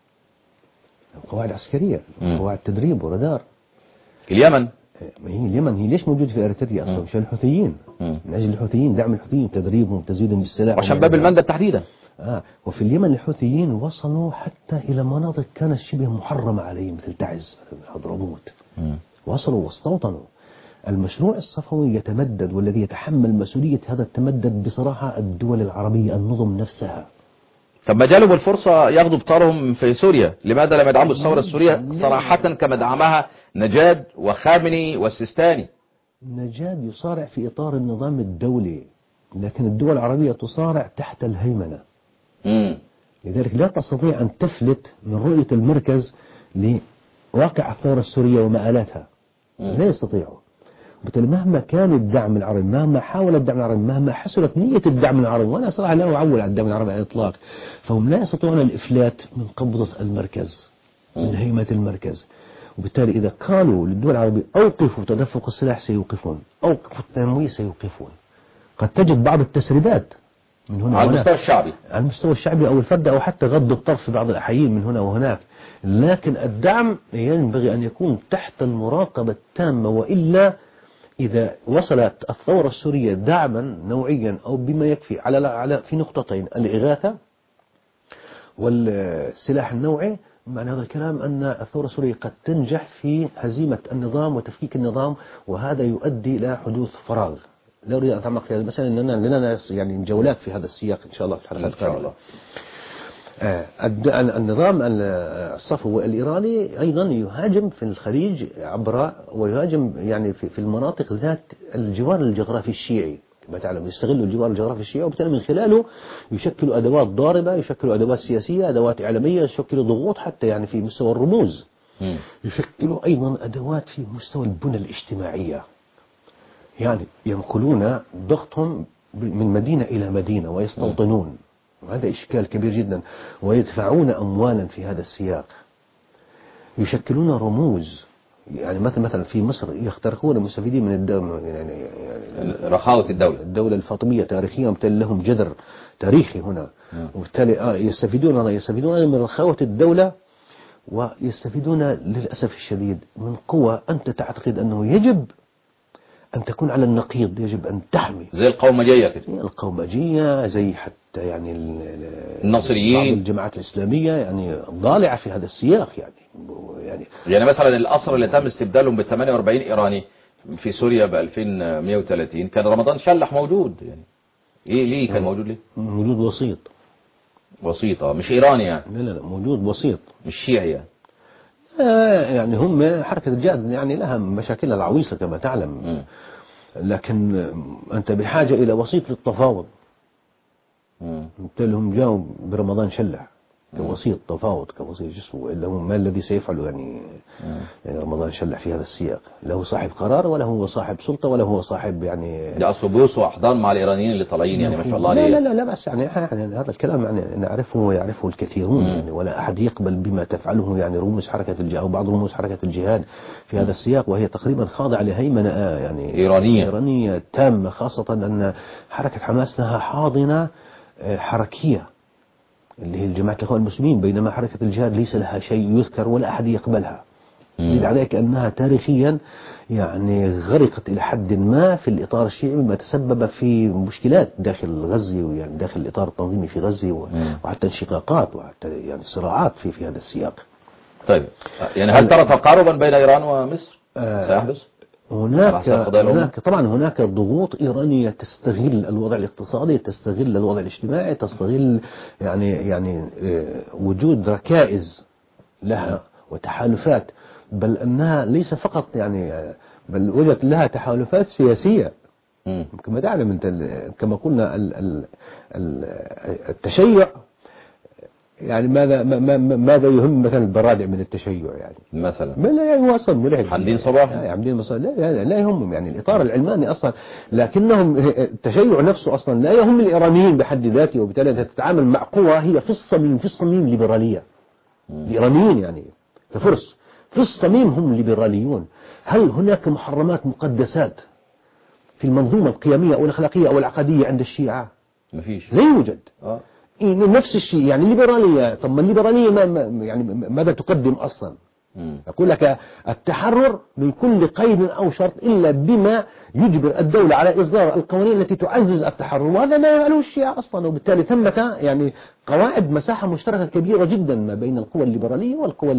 قواعد عسكرية، م. قواعد تدريب ورادار. اليمن هي اليمن هي ليش موجود في إريتريا أصلا؟ عشان الحوثيين، من أجل الحوثيين، دعم الحوثيين، تدريبهم، تزويدهم بالسلاح، وعشان باب المندب تحديدا. آه وفي اليمن الحوثيين وصلوا حتى إلى مناطق كانت شبه محرمة عليهم مثل تعز، مثل حضرموت. وصلوا واستوطنوا. المشروع الصفوي يتمدد، والذي يتحمل مسؤولية هذا التمدد بصراحة الدول العربية، النظم نفسها. طب ما جالهم الفرصة ياخذوا بطارهم في سوريا، لماذا لم يدعموا الثورة السورية صراحة كما دعمها نجاد وخامنئي والسيستاني؟ نجاد يصارع في إطار النظام الدولي، لكن الدول العربية تصارع تحت الهيمنة. مم. لذلك لا تستطيع أن تفلت من رؤية المركز لواقع الثورة السورية ومآلاتها. مم. لا يستطيعوا. بالتالي مهما كان الدعم العربي، مهما حاول الدعم العربي، مهما حصلت نية الدعم العربي، وأنا صراحة لا أعول على الدعم العربي على الإطلاق، فهم لا يستطيعون الإفلات من قبضة المركز، من هيمة المركز. وبالتالي إذا قالوا للدول العربية أوقفوا تدفق السلاح سيوقفون، أوقفوا التمويل سيوقفون. قد تجد بعض التسريبات من هنا على المستوى الشعبي، على المستوى الشعبي أو الفردي، أو حتى غض الطرف في بعض الأحيان من هنا وهناك، لكن الدعم ينبغي أن يكون تحت المراقبة التامة، وإلا إذا وصلت الثورة السورية دعما نوعيا أو بما يكفي على على في نقطتين، الإغاثة والسلاح النوعي، معنى هذا الكلام أن الثورة السورية قد تنجح في هزيمة النظام وتفكيك النظام، وهذا يؤدي إلى حدوث فراغ. لا أريد أن أتعمق في هذا المسألة، لأننا لنا يعني جولات في هذا السياق إن شاء الله في الحلقة القادمة. النظام الصفوي الإيراني أيضا يهاجم في الخليج عبر ويهاجم يعني في المناطق ذات الجوار الجغرافي الشيعي كما تعلم، يستغلوا الجوار الجغرافي الشيعي، وبالتالي من خلاله يشكلوا أدوات ضاربة، يشكلوا أدوات سياسية، أدوات إعلامية، يشكلوا ضغوط حتى يعني في مستوى الرموز، يشكلوا أيضا أدوات في مستوى البنى الاجتماعية. يعني ينقلون ضغطهم من مدينة إلى مدينة ويستوطنون، وهذا إشكال كبير جدا، ويدفعون أموالا في هذا السياق، يشكلون رموز. يعني مثلا مثلا في مصر يخترقون المستفيدين من الدولة، يعني, يعني رخاوة الدولة الدولة الفاطمية تاريخيا، وبالتالي لهم جذر تاريخي هنا، وبالتالي آه يستفيدون يستفيدون من رخاوة الدولة، ويستفيدون للأسف الشديد من قوى أنت تعتقد أنه يجب أن تكون على النقيض، يجب أن تحمي، زي القومجية كده، القومجية، زي حتى يعني النصريين، بعض الجماعات الإسلامية يعني ضالعة في هذا السياق. يعني يعني يعني مثلا الأسر اللي تم استبدالهم بال ثمانية وأربعين إيراني في سوريا ب ألفين ومئة وثلاثين، كان رمضان شلح موجود. يعني إيه ليه كان موجود؟ ليه موجود؟ وسيط وسيط مش إيراني يعني. لا لا موجود وسيط، مش شيعي يعني. آه يعني هم حركة الجهاد يعني لها مشاكلها العويصة كما تعلم. م. لكن أنت بحاجة إلى وسيط للتفاوض. قلت لهم جاوا برمضان شلع كوسيط تفاوض كوسيط جسم، وإلا هو ما الذي سيفعله يعني, يعني رمضان شلع في هذا السياق؟ له صاحب قرار ولا هو صاحب سلطة ولا هو صاحب يعني ده أصله بوس وأحضان مع الإيرانيين اللي طالعين يعني ما شاء الله لا, لا لا لا بس يعني, يعني هذا الكلام يعني نعرفه ويعرفه الكثيرون يعني، ولا أحد يقبل بما تفعله يعني رموز حركة الجهاد أو بعض رموز حركة الجهاد في هذا السياق، وهي تقريبا خاضعة لهيمنة يعني إيرانية إيرانية تامة، خاصة أن حركة حماس لها حاضنة حركية اللي هي جماعة الإخوان المسلمين، بينما حركة الجهاد ليس لها شيء يذكر ولا أحد يقبلها. زيد عليك أنها تاريخيا يعني غرقت إلى حد ما في الإطار الشيعي، مما تسبب في مشكلات داخل غزة ويعني داخل الإطار التنظيمي في غزة، وحتى انشقاقات وحتى يعني صراعات في في هذا السياق. طيب يعني هل ترى تقاربا بين إيران ومصر سيحدث؟ هناك هناك طبعا هناك ضغوط إيرانية تستغل الوضع الاقتصادي، تستغل الوضع الاجتماعي، تستغل يعني يعني وجود ركائز لها وتحالفات، بل أنها ليس فقط يعني بل وجدت لها تحالفات سياسية. كما تعلم أنت كما قلنا التشيع يعني ماذا ماذا يهم مثلا البرادع من التشيع يعني مثلا ما لا يعني واصل ملحد حمدين صباح يعني حمدين صباح لا لا يهمهم يعني الإطار العلماني أصلا، لكنهم التشيع نفسه أصلا لا يهم الإيرانيين بحد ذاته، وبالتالي تتعامل مع قوى هي في الصميم في الصميم ليبرالية. الإيرانيين يعني كفرس في الصميم هم ليبراليون. هل هناك محرمات مقدسات في المنظومة القيمية أو الأخلاقية أو العقدية عند الشيعة؟ ما فيش، لا يوجد. آه. نفس الشيء يعني الليبرالية. طب ما الليبرالية ما يعني ماذا تقدم أصلا؟ يقول لك التحرر من كل قيد أو شرط إلا بما يجبر الدولة على إصدار القوانين التي تعزز التحرر، وهذا ما يفعله الشيعة أصلا. وبالتالي ثمة يعني قواعد مساحة مشتركة كبيرة جدا ما بين القوى الليبرالية والقوى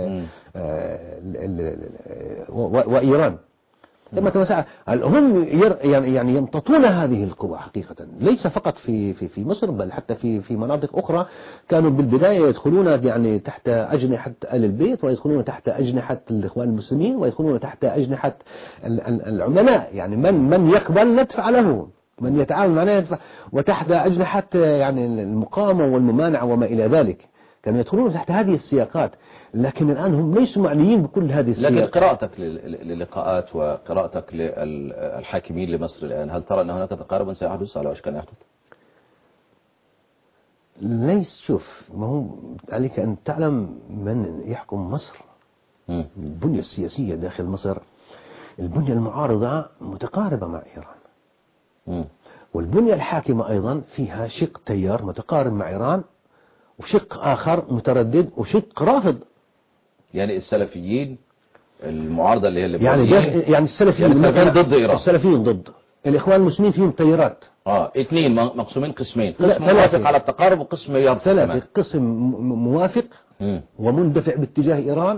وإيران. لما تمسع هم يعني يعني يمتطون هذه القوى حقيقة، ليس فقط في في في مصر بل حتى في في مناطق أخرى. كانوا بالبداية يدخلون يعني تحت أجنحة آل البيت، ويدخلون تحت أجنحة الإخوان المسلمين، ويدخلون تحت أجنحة العملاء، يعني من من يقبل ندفع له، من يتعاون معنا يدفع، وتحت أجنحة يعني المقاومة والممانعة وما إلى ذلك. كانوا يدخلون تحت هذه السياقات، لكن الآن هم ليسوا معنيين بكل هذه السياقات. لكن قراءتك للقاءات وقراءتك للحاكمين لمصر الآن، هل ترى أن هناك تقاربا سيحدث على وشك أن يحدث؟ ليس، شوف، ما هو عليك أن تعلم من يحكم مصر. م. البنية السياسية داخل مصر، البنية المعارضة متقاربة مع إيران، م. والبنية الحاكمة أيضا فيها شق تيار متقارب مع إيران، وشق آخر متردد، وشق رافض. يعني السلفيين المعارضة اللي هي اللي يعني يعني السلفيين يعني ضد إيران، السلفيين ضد الإخوان المسلمين، فيهم تيارات اه اثنين مقسومين قسمين، قسم موافق على التقارب وقسم يرفض. ثلاثة، قسم موافق م. ومندفع باتجاه إيران،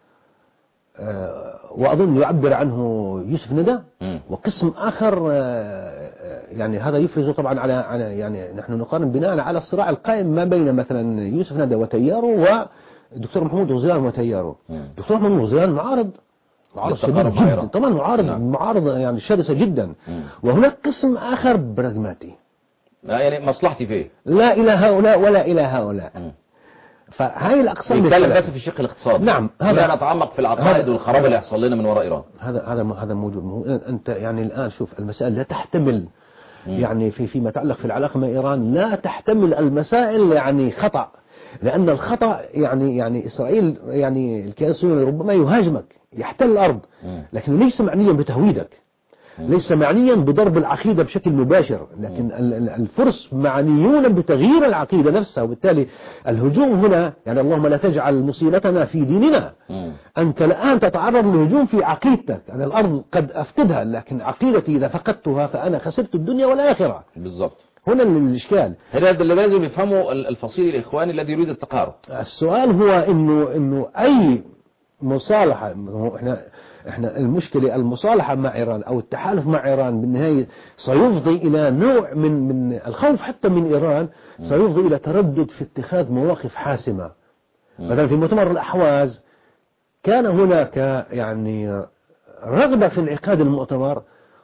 آه وأظن يعبر عنه يوسف ندى، م. وقسم آخر آه يعني هذا يفرز طبعا على على يعني نحن نقارن بناء على الصراع القائم ما بين مثلا يوسف ندى وتياره والدكتور محمود غزيان وتياره. الدكتور محمود غزيان معارض معارض شديد جدا طبعا، معارض نعم. معارضة يعني شرسة جدا. م. وهناك قسم آخر براغماتي، يعني مصلحتي فيه، لا إلى هؤلاء ولا إلى هؤلاء. م. فهاي الأقسام يتكلم بس في الشق الاقتصادي. نعم، هذا نتعمق في العقائد والخراب اللي يحصل لنا من وراء إيران. هذا هذا هذا موجود. أنت يعني الآن شوف المسائل لا تحتمل م. يعني في فيما يتعلق في العلاقة مع إيران لا تحتمل المسائل يعني خطأ، لأن الخطأ يعني يعني إسرائيل يعني الكيان الصهيوني ربما يهاجمك يحتل الأرض، لكن ليس معنيا بتهويدك، ليس معنيا بضرب العقيدة بشكل مباشر، لكن الفرس معنيون بتغيير العقيدة نفسها. وبالتالي الهجوم هنا يعني اللهم لا تجعل مصيبتنا في ديننا. أنت الآن تتعرض للهجوم في عقيدتك، يعني الأرض قد أفقدها، لكن عقيدتي إذا فقدتها فأنا خسرت الدنيا والآخرة. بالضبط، هنا الإشكال. هذا اللي لازم يفهمه الفصيل الإخواني الذي يريد التقارب. السؤال هو إنه إنه أي مصالحة، إحنا إحنا المشكلة المصالحة مع إيران أو التحالف مع إيران بالنهاية سيفضي إلى نوع من من الخوف حتى من إيران، سيفضي إلى تردد في اتخاذ مواقف حاسمة. مثلا في مؤتمر الأحواز كان هناك يعني رغبة في انعقاد المؤتمر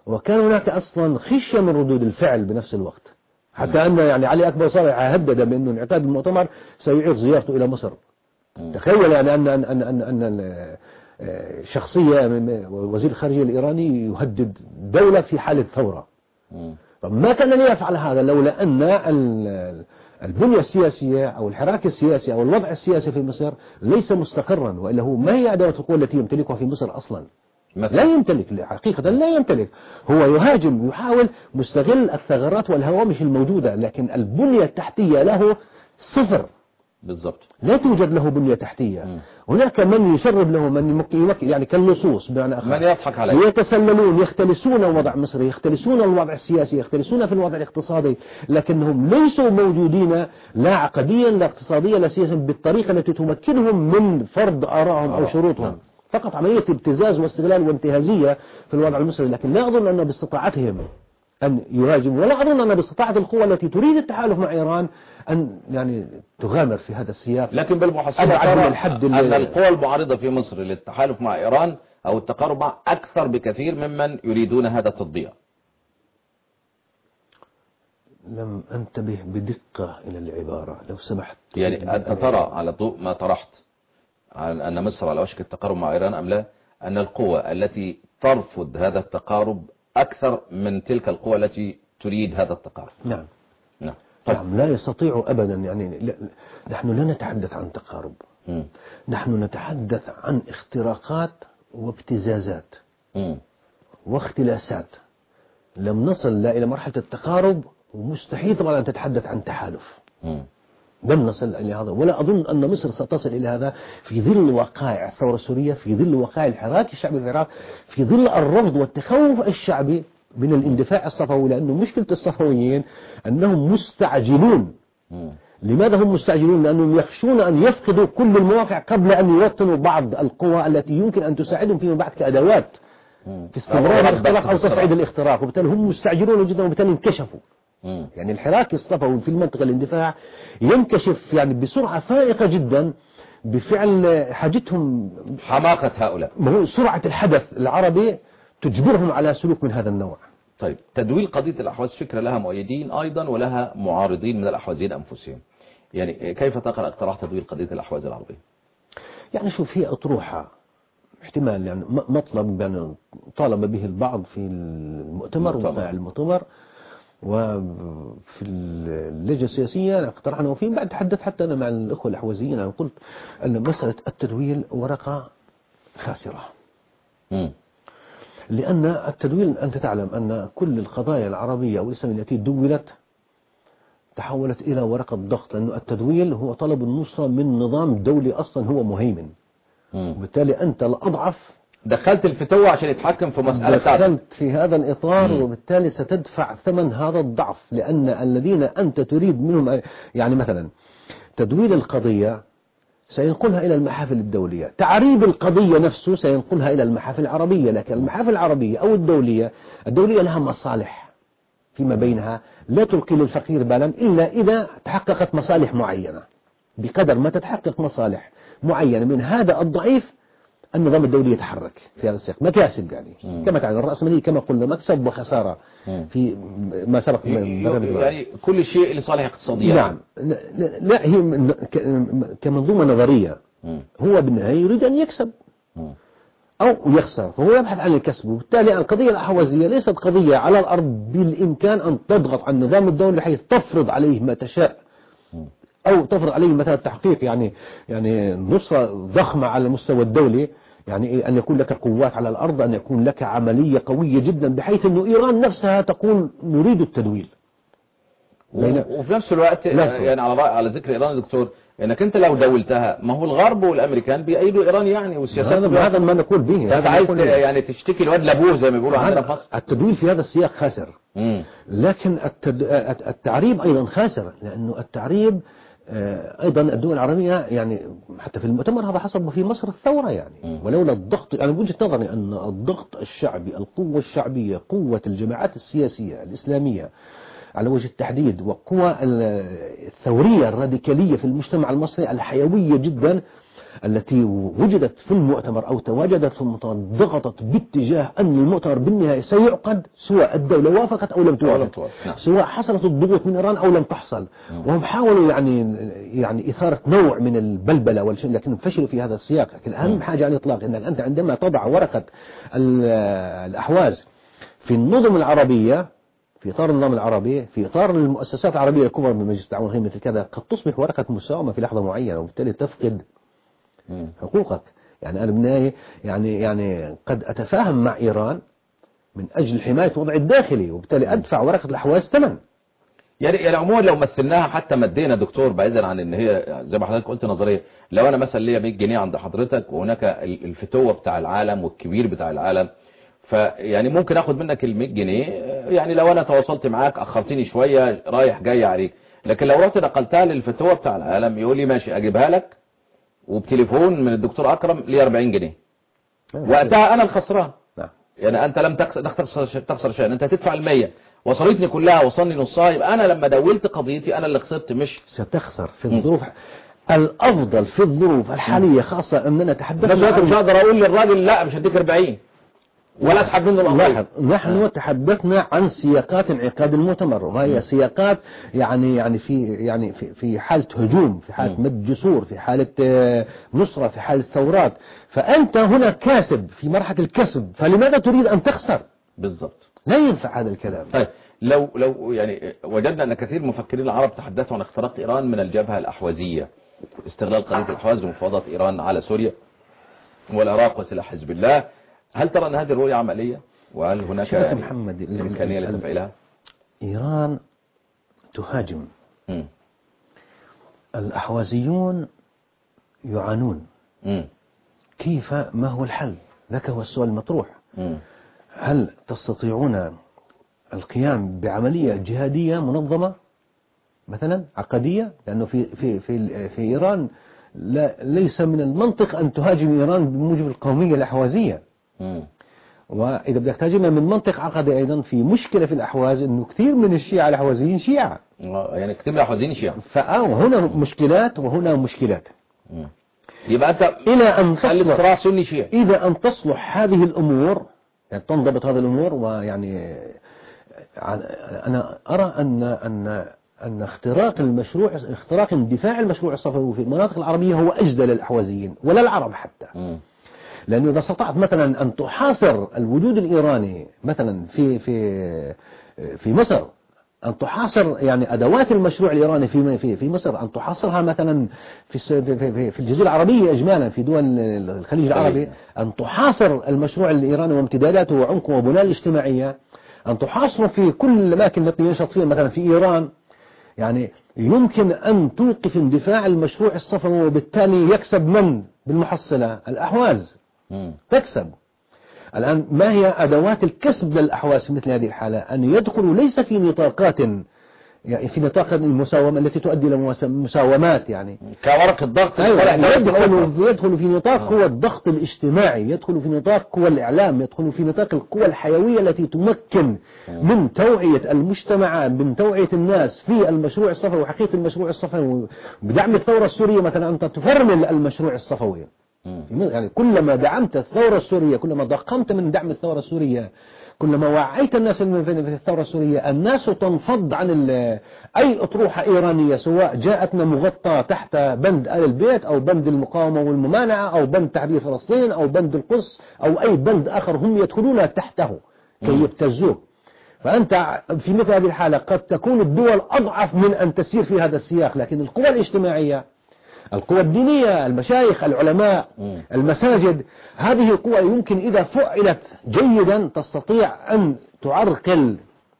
وكان هناك أصلا خشية من ردود الفعل بنفس الوقت، حتى أن يعني علي أكبر صالح هدد بأنه انعقاد المؤتمر سيعيد زيارته إلى مصر. تخيل يعني أن أن أن أن, أن شخصية من وزير الخارجية الإيراني يهدد دولة في حالة ثورة. طب ما كان ليفعل هذا لولا أن البنية السياسية أو الحراك السياسي أو الوضع السياسي في مصر ليس مستقرا، وإلا هو ما هي أدوات القوة التي يمتلكها في مصر أصلا. لا يمتلك، حقيقة لا يمتلك. هو يهاجم، يحاول مستغل الثغرات والهوامش الموجودة، لكن البنية التحتية له صفر بالضبط. لا توجد له بنية تحتية. م. هناك من يشرب له، من يمكن يعني كاللصوص بمعنى آخر، من يضحك عليه، يتسللون، يختلسون الوضع مصر، يختلسون الوضع السياسي، يختلسون في الوضع الاقتصادي، لكنهم ليسوا موجودين لا عقديا لا اقتصاديا لا سياسيا بالطريقة التي تمكنهم من فرض آرائهم أو شروطهم. م. فقط عملية ابتزاز واستغلال وانتهازية في الوضع المصري، لكن لا أظن أن باستطاعتهم أن يهاجموا، ولا أظن أن باستطاعة القوى التي تريد التحالف مع إيران أن يعني تغامر في هذا السياق. لكن بالمحاسبة ترى أن القوى المعارضة في مصر للتحالف مع إيران أو التقارب مع أكثر بكثير ممن يريدون هذا التطبيع. لم أنتبه بدقة إلى العبارة لو سمحت. يعني أنت ترى على ضوء ما طرحت على أن مصر على وشك التقارب مع إيران أم لا، أن القوى التي ترفض هذا التقارب أكثر من تلك القوى التي تريد هذا التقارب؟ نعم. نعم. طيب. نعم، لا يستطيع أبدا. يعني لا، نحن لا نتحدث عن تقارب، م. نحن نتحدث عن اختراقات وابتزازات م. واختلاسات. لم نصل لا إلى مرحلة التقارب، ومستحيل طبعا أن تتحدث عن تحالف. م. لم نصل إلى هذا، ولا أظن أن مصر ستصل إلى هذا في ظل وقائع الثورة السورية، في ظل وقائع الحراك الشعبي في العراق، في ظل الرفض والتخوف الشعبي من الاندفاع الصفوي. لأنه مشكلة الصفويين أنهم مستعجلون. لماذا هم مستعجلون؟ لأنهم يخشون أن يفقدوا كل المواقع قبل أن يوطنوا بعض القوى التي يمكن أن تساعدهم فيما بعد كأدوات في استمرار الاختراق أو تصعيد الاختراق، وبالتالي هم مستعجلون جدا، وبالتالي انكشفوا. يعني الحراك الصفوي في المنطقة الاندفاع ينكشف يعني بسرعة فائقة جدا بفعل حاجتهم، حماقة هؤلاء، سرعة الحدث العربي تجبرهم على سلوك من هذا النوع. طيب، تدويل قضية الأحواز فكرة لها مؤيدين أيضا ولها معارضين من الأحوازيين أنفسهم. يعني كيف تقرأ اقتراح تدويل قضية الأحواز العربية؟ يعني شوف، هي أطروحة احتمال، يعني مطلب يعني طالب به البعض في المؤتمر وفي المؤتمر وفي اللجنة السياسية اقترحنا، وفي بعد تحدث حتى أنا مع الأخوة الأحوازيين، أنا قلت أن مسألة التدويل ورقة خاسرة. م. لأن التدويل أنت تعلم أن كل القضايا العربية والإسلامية التي دولت تحولت إلى ورقة ضغط، لأن التدويل هو طلب النصرة من نظام دولي أصلا هو مهيمن. وبالتالي أنت الأضعف دخلت الفتوة عشان يتحكم في مسألة، دخلت في هذا الإطار، م. وبالتالي ستدفع ثمن هذا الضعف، لأن الذين أنت تريد منهم يعني مثلا تدويل القضية سينقلها إلى المحافل الدولية، تعريب القضية نفسه سينقلها إلى المحافل العربية، لكن المحافل العربية أو الدولية الدولية لها مصالح فيما بينها لا تلقي للفقير بالا إلا إذا تحققت مصالح معينة. بقدر ما تتحقق مصالح معينة من هذا الضعيف، النظام الدولي يتحرك في هذا السياق مكاسب، يعني م. كما كان الرأسمالية كما قلنا مكسب وخسارة م. في ما سبق. يعني كل شيء لصالح اقتصادي. نعم. لا, لا هي كمنظومة نظرية. م. هو بالنهاية يريد أن يكسب م. أو يخسر، فهو يبحث عن الكسب. وبالتالي القضية الأحوازية ليست قضية على الأرض بالإمكان أن تضغط على النظام الدولي بحيث تفرض عليه ما تشاء م. أو تفرض عليه مثلا تحقيق يعني يعني نصرة ضخمة على المستوى الدولي، يعني أن يكون لك قوات على الأرض، أن يكون لك عملية قوية جدا بحيث أن إيران نفسها تقول نريد التدويل. وفي نفس الوقت يعني على على ذكر إيران دكتور، انك انت لو دولتها، ما هو الغرب والامريكان بيأيدوا ايران يعني، والسياسات هذا ما نقول به. انت عايز يعني تشتكي الواد لابوه زي ما بيقولوا عندنا في مصر. التدويل في هذا السياق خاسر، مم. لكن التد... التعريب ايضا خاسر، لانه التعريب ايضا الدول العربيه يعني حتى في المؤتمر هذا حصل في مصر الثوره يعني، مم. ولولا الضغط، يعني بوجهه نظري ان الضغط الشعبي، القوه الشعبيه، قوه الجماعات السياسيه الاسلاميه على وجه التحديد، وقوى الثورية الراديكالية في المجتمع المصري الحيوية جدا، التي وجدت في المؤتمر أو تواجدت في المؤتمر ضغطت باتجاه أن المؤتمر بالنهاية سيعقد سواء الدولة وافقت أو لم توافق، سواء حصلت الضغوط من إيران أو لم تحصل. وهم حاولوا يعني يعني إثارة نوع من البلبلة والشيء، لكن فشلوا في هذا السياق. لكن أهم حاجة على الإطلاق أنك أنت عندما تضع ورقة الأحواز في النظم العربية، في إطار النظام العربي، في إطار المؤسسات العربية الكبرى من مجلس التعاون الخليجي مثل كذا، قد تصبح ورقة مساومة في لحظة معينة، وبالتالي تفقد حقوقك. يعني أنا بالنهاية يعني يعني قد أتفاهم مع إيران من أجل حماية وضعي الداخلي، وبالتالي أدفع ورقة الأحواز ثمن. يعني يعني عموما لو مثلناها حتى ماديا دكتور، بعيدا عن ان هي زي ما حضرتك قلت نظريه، لو انا مثلا ليا مية جنيه عند حضرتك وهناك الفتوه بتاع العالم والكبير بتاع العالم، فيعني ممكن اخد منك ال مية جنيه، يعني لو انا تواصلت معاك اخرتني شويه رايح جاي عليك، لكن لو رحت نقلتها للفتوه بتاع العالم يقول لي ماشي اجيبها لك وبتليفون من الدكتور اكرم لي أربعين جنيه، وقتها انا الخسران. يعني انت لم تخسر تخسر شيئا، انت هتدفع المية، وصلتني كلها وصلني نصها، يبقى انا لما دولت قضيتي انا اللي خسرت مش ستخسر. في الظروف الافضل في الظروف الحاليه خاصه اننا تحدثنا، مش هقدر اقول للراجل لا مش هديك أربعين ولا اسحب منه القضيه. نحن آه. تحدثنا عن سياقات انعقاد المؤتمر، وهي سياقات يعني يعني في يعني في في حاله هجوم، في حاله مد جسور، في حاله نصره، في حاله ثورات. فانت هنا كاسب في مرحله الكسب، فلماذا تريد ان تخسر؟ بالضبط، لا ينفع هذا الكلام. طيب لو لو يعني وجدنا ان كثير من المفكرين العرب تحدثوا عن اختراق ايران من الجبهه الاحوازيه، استغلال قضيه الاحواز لمفاوضات ايران على سوريا والعراق وسلاح حزب الله، هل ترى ان هذه الرؤيه عمليه؟ وهل هناك يعني محمد امكانيه لتفعيلها؟ ايران تهاجم، م. الاحوازيون يعانون، م. كيف ما هو الحل؟ ذاك هو السؤال المطروح. م. هل تستطيعون القيام بعملية جهادية منظمة مثلا عقدية؟ لأنه في في في في إيران لا ليس من المنطق أن تهاجم إيران بموجب القومية الأحوازية. م. وإذا بدك تهاجمها من منطق عقدي أيضا، في مشكلة في الأحواز إنه كثير من الشيعة الأحوازيين شيعة، يعني كثير من الأحوازيين شيعة، فهنا مشكلات وهنا مشكلات. م. يبقى أنت إلى أن تصلح سني شيعي، إذا أن تصلح هذه الأمور، يعني تنضبط هذه الأمور. ويعني أنا أرى أن أن أن اختراق المشروع اختراق اندفاع المشروع الصفوي في المناطق العربية هو أجدى للأحوازيين ولا العرب حتى. م. لأنه إذا استطعت مثلا أن تحاصر الوجود الإيراني مثلا في في في مصر، أن تحاصر يعني أدوات المشروع الإيراني في في في مصر، أن تحاصرها مثلا في في في الجزيرة العربية إجمالا، في دول الخليج العربي، أن تحاصر المشروع الإيراني وامتداداته وعمقه وبناء الاجتماعية، أن تحاصره في كل الأماكن التي ينشط فيها مثلا في إيران، يعني يمكن أن توقف اندفاع المشروع الصفوي، وبالتالي يكسب من بالمحصلة؟ الأحواز تكسب. الآن ما هي أدوات الكسب للأحواز في مثل هذه الحالة؟ أن يدخلوا ليس في نطاقات، يعني في نطاق المساومة التي تؤدي إلى مساومات، يعني كورق الضغط. أيوة، يدخلوا يدخلوا في نطاق قوى الضغط الاجتماعي، يدخلوا في نطاق قوى الإعلام، يدخلوا في نطاق القوى الحيوية التي تمكن من توعية المجتمع، من توعية الناس في المشروع الصفوي وحقيقة المشروع الصفوي، بدعم الثورة السورية مثلا. أنت تفرمل المشروع الصفوي، يعني كلما دعمت الثورة السورية، كلما ضخمت من دعم الثورة السورية، كلما وعيت الناس في الثورة السورية، الناس تنفض عن أي أطروحة إيرانية، سواء جاءتنا مغطى تحت بند آل البيت أو بند المقاومة والممانعة أو بند تحرير فلسطين أو بند القدس أو أي بند آخر هم يدخلون تحته كي يبتزوه. فأنت في مثل هذه الحالة قد تكون الدول أضعف من أن تسير في هذا السياق، لكن القوى الاجتماعية، القوى الدينية، المشايخ، العلماء، المساجد، هذه القوى يمكن إذا فعلت جيدا تستطيع أن تعرقل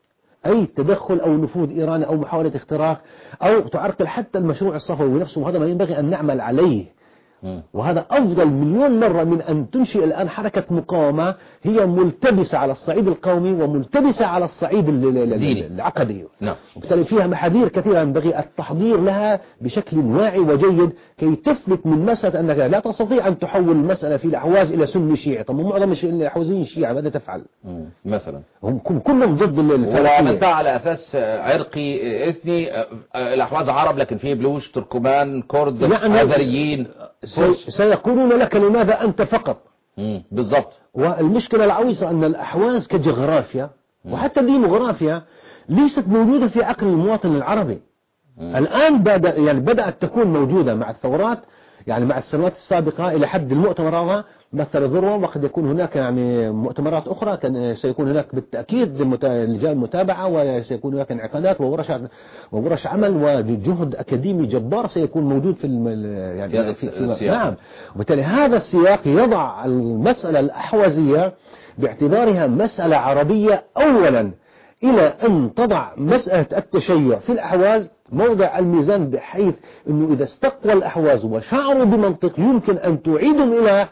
أي تدخل أو نفوذ إيراني أو محاولة اختراق، أو تعرقل حتى المشروع الصفوي نفسه، وهذا ما ينبغي أن نعمل عليه. وهذا أفضل مليون مرة من أن تنشئ الآن حركة مقاومة هي ملتبسة على الصعيد القومي وملتبسة على الصعيد العقدي، نعم. وبالتالي فيها محاذير كثيرة ينبغي التحضير لها بشكل واعي وجيد كي تثبت من مسألة أنك لا تستطيع أن تحول المسألة في الأحواز إلى سني شيعي. طب معظم الأحوازيين شيعة، ماذا تفعل؟ مثلا هم كلهم ضد الفلسطينية، ولو عملتها على أساس عرقي إثني، الأحواز عرب لكن فيه بلوش، تركمان، كرد، يعني عذريين، تدخلش. سيقولون لك لماذا أنت فقط. بالضبط. والمشكلة العويصة أن الأحواز كجغرافيا وحتى ديموغرافيا ليست موجودة في عقل المواطن العربي. مم. الآن بدأ يعني بدأت تكون موجودة مع الثورات، يعني مع السنوات السابقة إلى حد المؤتمرات مثل ذروة، وقد يكون هناك يعني مؤتمرات أخرى كان سيكون هناك بالتأكيد لجان المتابعة، وسيكون هناك انعقادات وورش وورش عمل وجهد أكاديمي جبار سيكون موجود في يعني في, في, في نعم. وبالتالي هذا السياق يضع المسألة الأحوازية باعتبارها مسألة عربية أولا، إلى أن تضع مسألة التشيع في الأحواز موضع الميزان، بحيث أنه إذا استقوى الأحواز وشعروا بمنطق يمكن أن تعيدهم إلى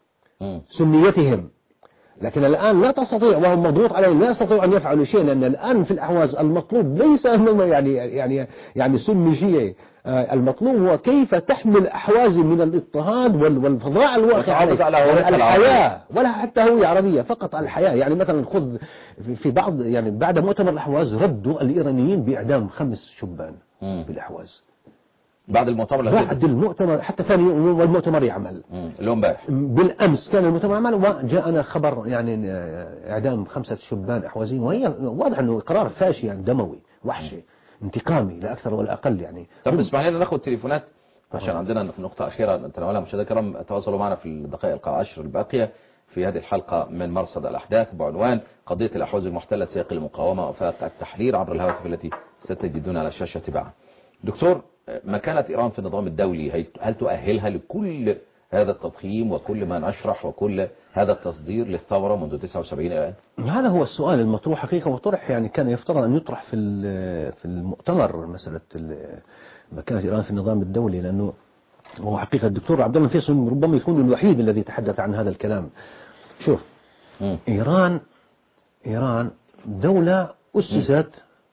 سنيتهم. لكن الآن لا تستطيع، وهم مضغوط عليهم لا يستطيعوا أن يفعلوا شيء، لأن الآن في الأحواز المطلوب ليس يعني يعني يعني سني شيعي، المطلوب هو كيف تحمل أحوازي من الاضطهاد والفظاع الواقع على الحياة، ولا حتى هوية عربية، فقط الحياة. يعني مثلا خذ في بعض يعني بعد مؤتمر الأحواز ردوا الإيرانيين بإعدام خمس شبان في الأحواز بعد المؤتمر. بعد المؤتمر حتى ثاني يوم والمؤتمر يعمل اليوم امبارح بالأمس كان المؤتمر يعمل، وجاءنا خبر يعني إعدام خمسة شبان أحوازيين، وهي واضح أنه قرار فاشي يعني دموي وحشي انتقامي لا أكثر ولا أقل. يعني طب اسمح لنا ناخذ تليفونات عشان عندنا نقطة أخيرة نتناولها. مشاهدينا الكرام تواصلوا معنا في الدقائق العشر الباقية في هذه الحلقة من مرصد الأحداث بعنوان قضية الأحواز المحتلة سياق المقاومة وآفاق التحرير عبر الهواتف التي ستجدون على الشاشة تباعا. دكتور، مكانة إيران في النظام الدولي هل تؤهلها لكل هذا التضخيم وكل ما نشرح وكل هذا التصدير للثورة منذ تسعة وسبعين الآن؟ هذا هو السؤال المطروح حقيقة، وطرح يعني كان يفترض أن يطرح في في المؤتمر مسألة مكانة إيران في النظام الدولي، لأنه هو حقيقة الدكتور عبد الله الفيصل ربما يكون الوحيد الذي تحدث عن هذا الكلام. شوف م. إيران إيران دولة أسست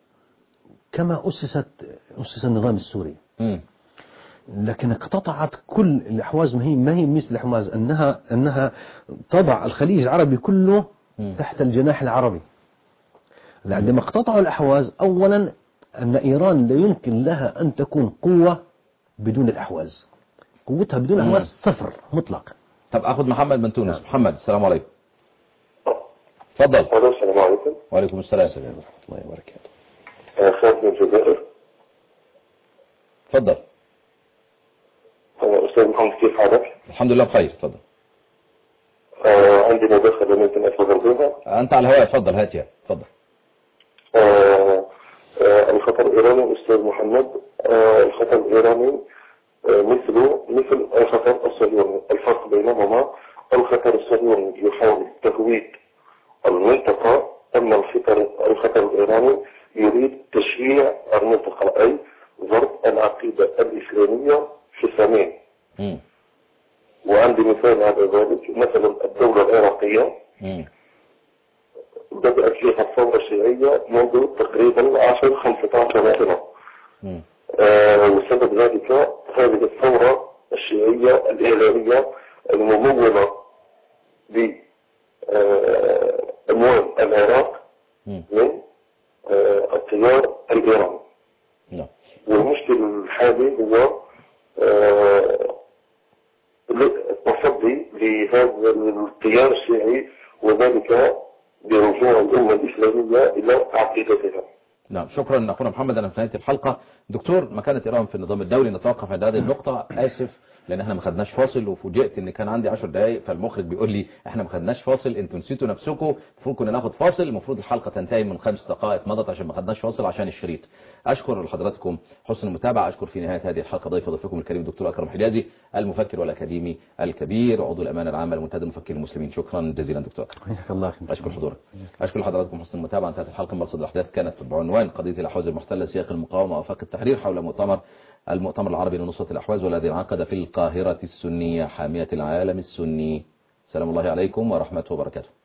كما أسست أسس النظام السوري، م. لكن اقتطعت كل الأحواز. ما هي ما هي مثل الأحواز أنها أنها تضع الخليج العربي كله م. تحت الجناح العربي. عندما اقتطعوا الأحواز، أولا أن إيران لا يمكن لها أن تكون قوة بدون الأحواز، قوتها بدون الأحواز صفر مطلق. طب أخذ محمد من تونس. نعم. محمد السلام عليكم. تفضل. السلام عليكم. وعليكم السلام ورحمة الله وبركاته. خالد من الجزائر. تفضل. أستاذ محمد كيف حالك؟ الحمد لله بخير. تفضل. آه عندي مداخلة ممكن أتفضل بها؟ أنت على الهواء. تفضل هاتيها. تفضل. آه آه الخطر الإيراني أستاذ محمد، آه الخطر الإيراني آه مثله مثل الخطر الصهيوني. الفرق بينهما الخطر الصهيوني يحاول تهويد المنطقة، أما الخطر الخطر الإيراني يريد تشييع المنطقة، أي ضرب العقيدة الإسلامية في الصميم. وعندي مثال على ذلك، مثلا الدولة العراقية م. بدأت فيها الثورة الشيعية منذ تقريبا عشر خمسة عشر سنة، آه وسبب ذلك هذه الثورة الشيعية الإعلامية الممولة بأموال العراق من آه التيار الإيراني. م. والمشكل الحالي هو آه التصدي لهذا التيار الشيعي، وذلك برجوع الأمة الإسلامية إلى عقيدتها. نعم، شكرا أخونا محمد. أنا في نهاية الحلقة دكتور، مكانة إيران في النظام الدولي نتوقف عند هذه النقطة. آسف لأن احنا ما خدناش فاصل، وفوجئت إن كان عندي عشر دقائق، فالمخرج بيقول لي احنا ما خدناش فاصل، انتوا نسيتوا نفسكم، المفروض كنا ناخد فاصل، المفروض الحلقة تنتهي من خمس دقائق مضت عشان ما خدناش فاصل عشان الشريط. أشكر لحضراتكم حسن المتابعة. أشكر في نهاية هذه الحلقة ضيف ضيفكم الكريم دكتور أكرم حجازي، المفكر والأكاديمي الكبير، عضو الأمانة العامة لمنتدى مفكرين المسلمين. شكرا جزيلا دكتور أكرم. الله أشكر حضورك. أشكر لحضراتكم حسن المتابعة. انتهت الحلقة من مرصد الأحداث، كانت بعنوان قضية الأحواز المحتلة سياق المقاومة وآفاق التحرير، حول مؤتمر المؤتمر العربي لنصرة الأحواز، والذي انعقد في القاهرة السنية حامية العالم السني. سلام الله عليكم ورحمته وبركاته.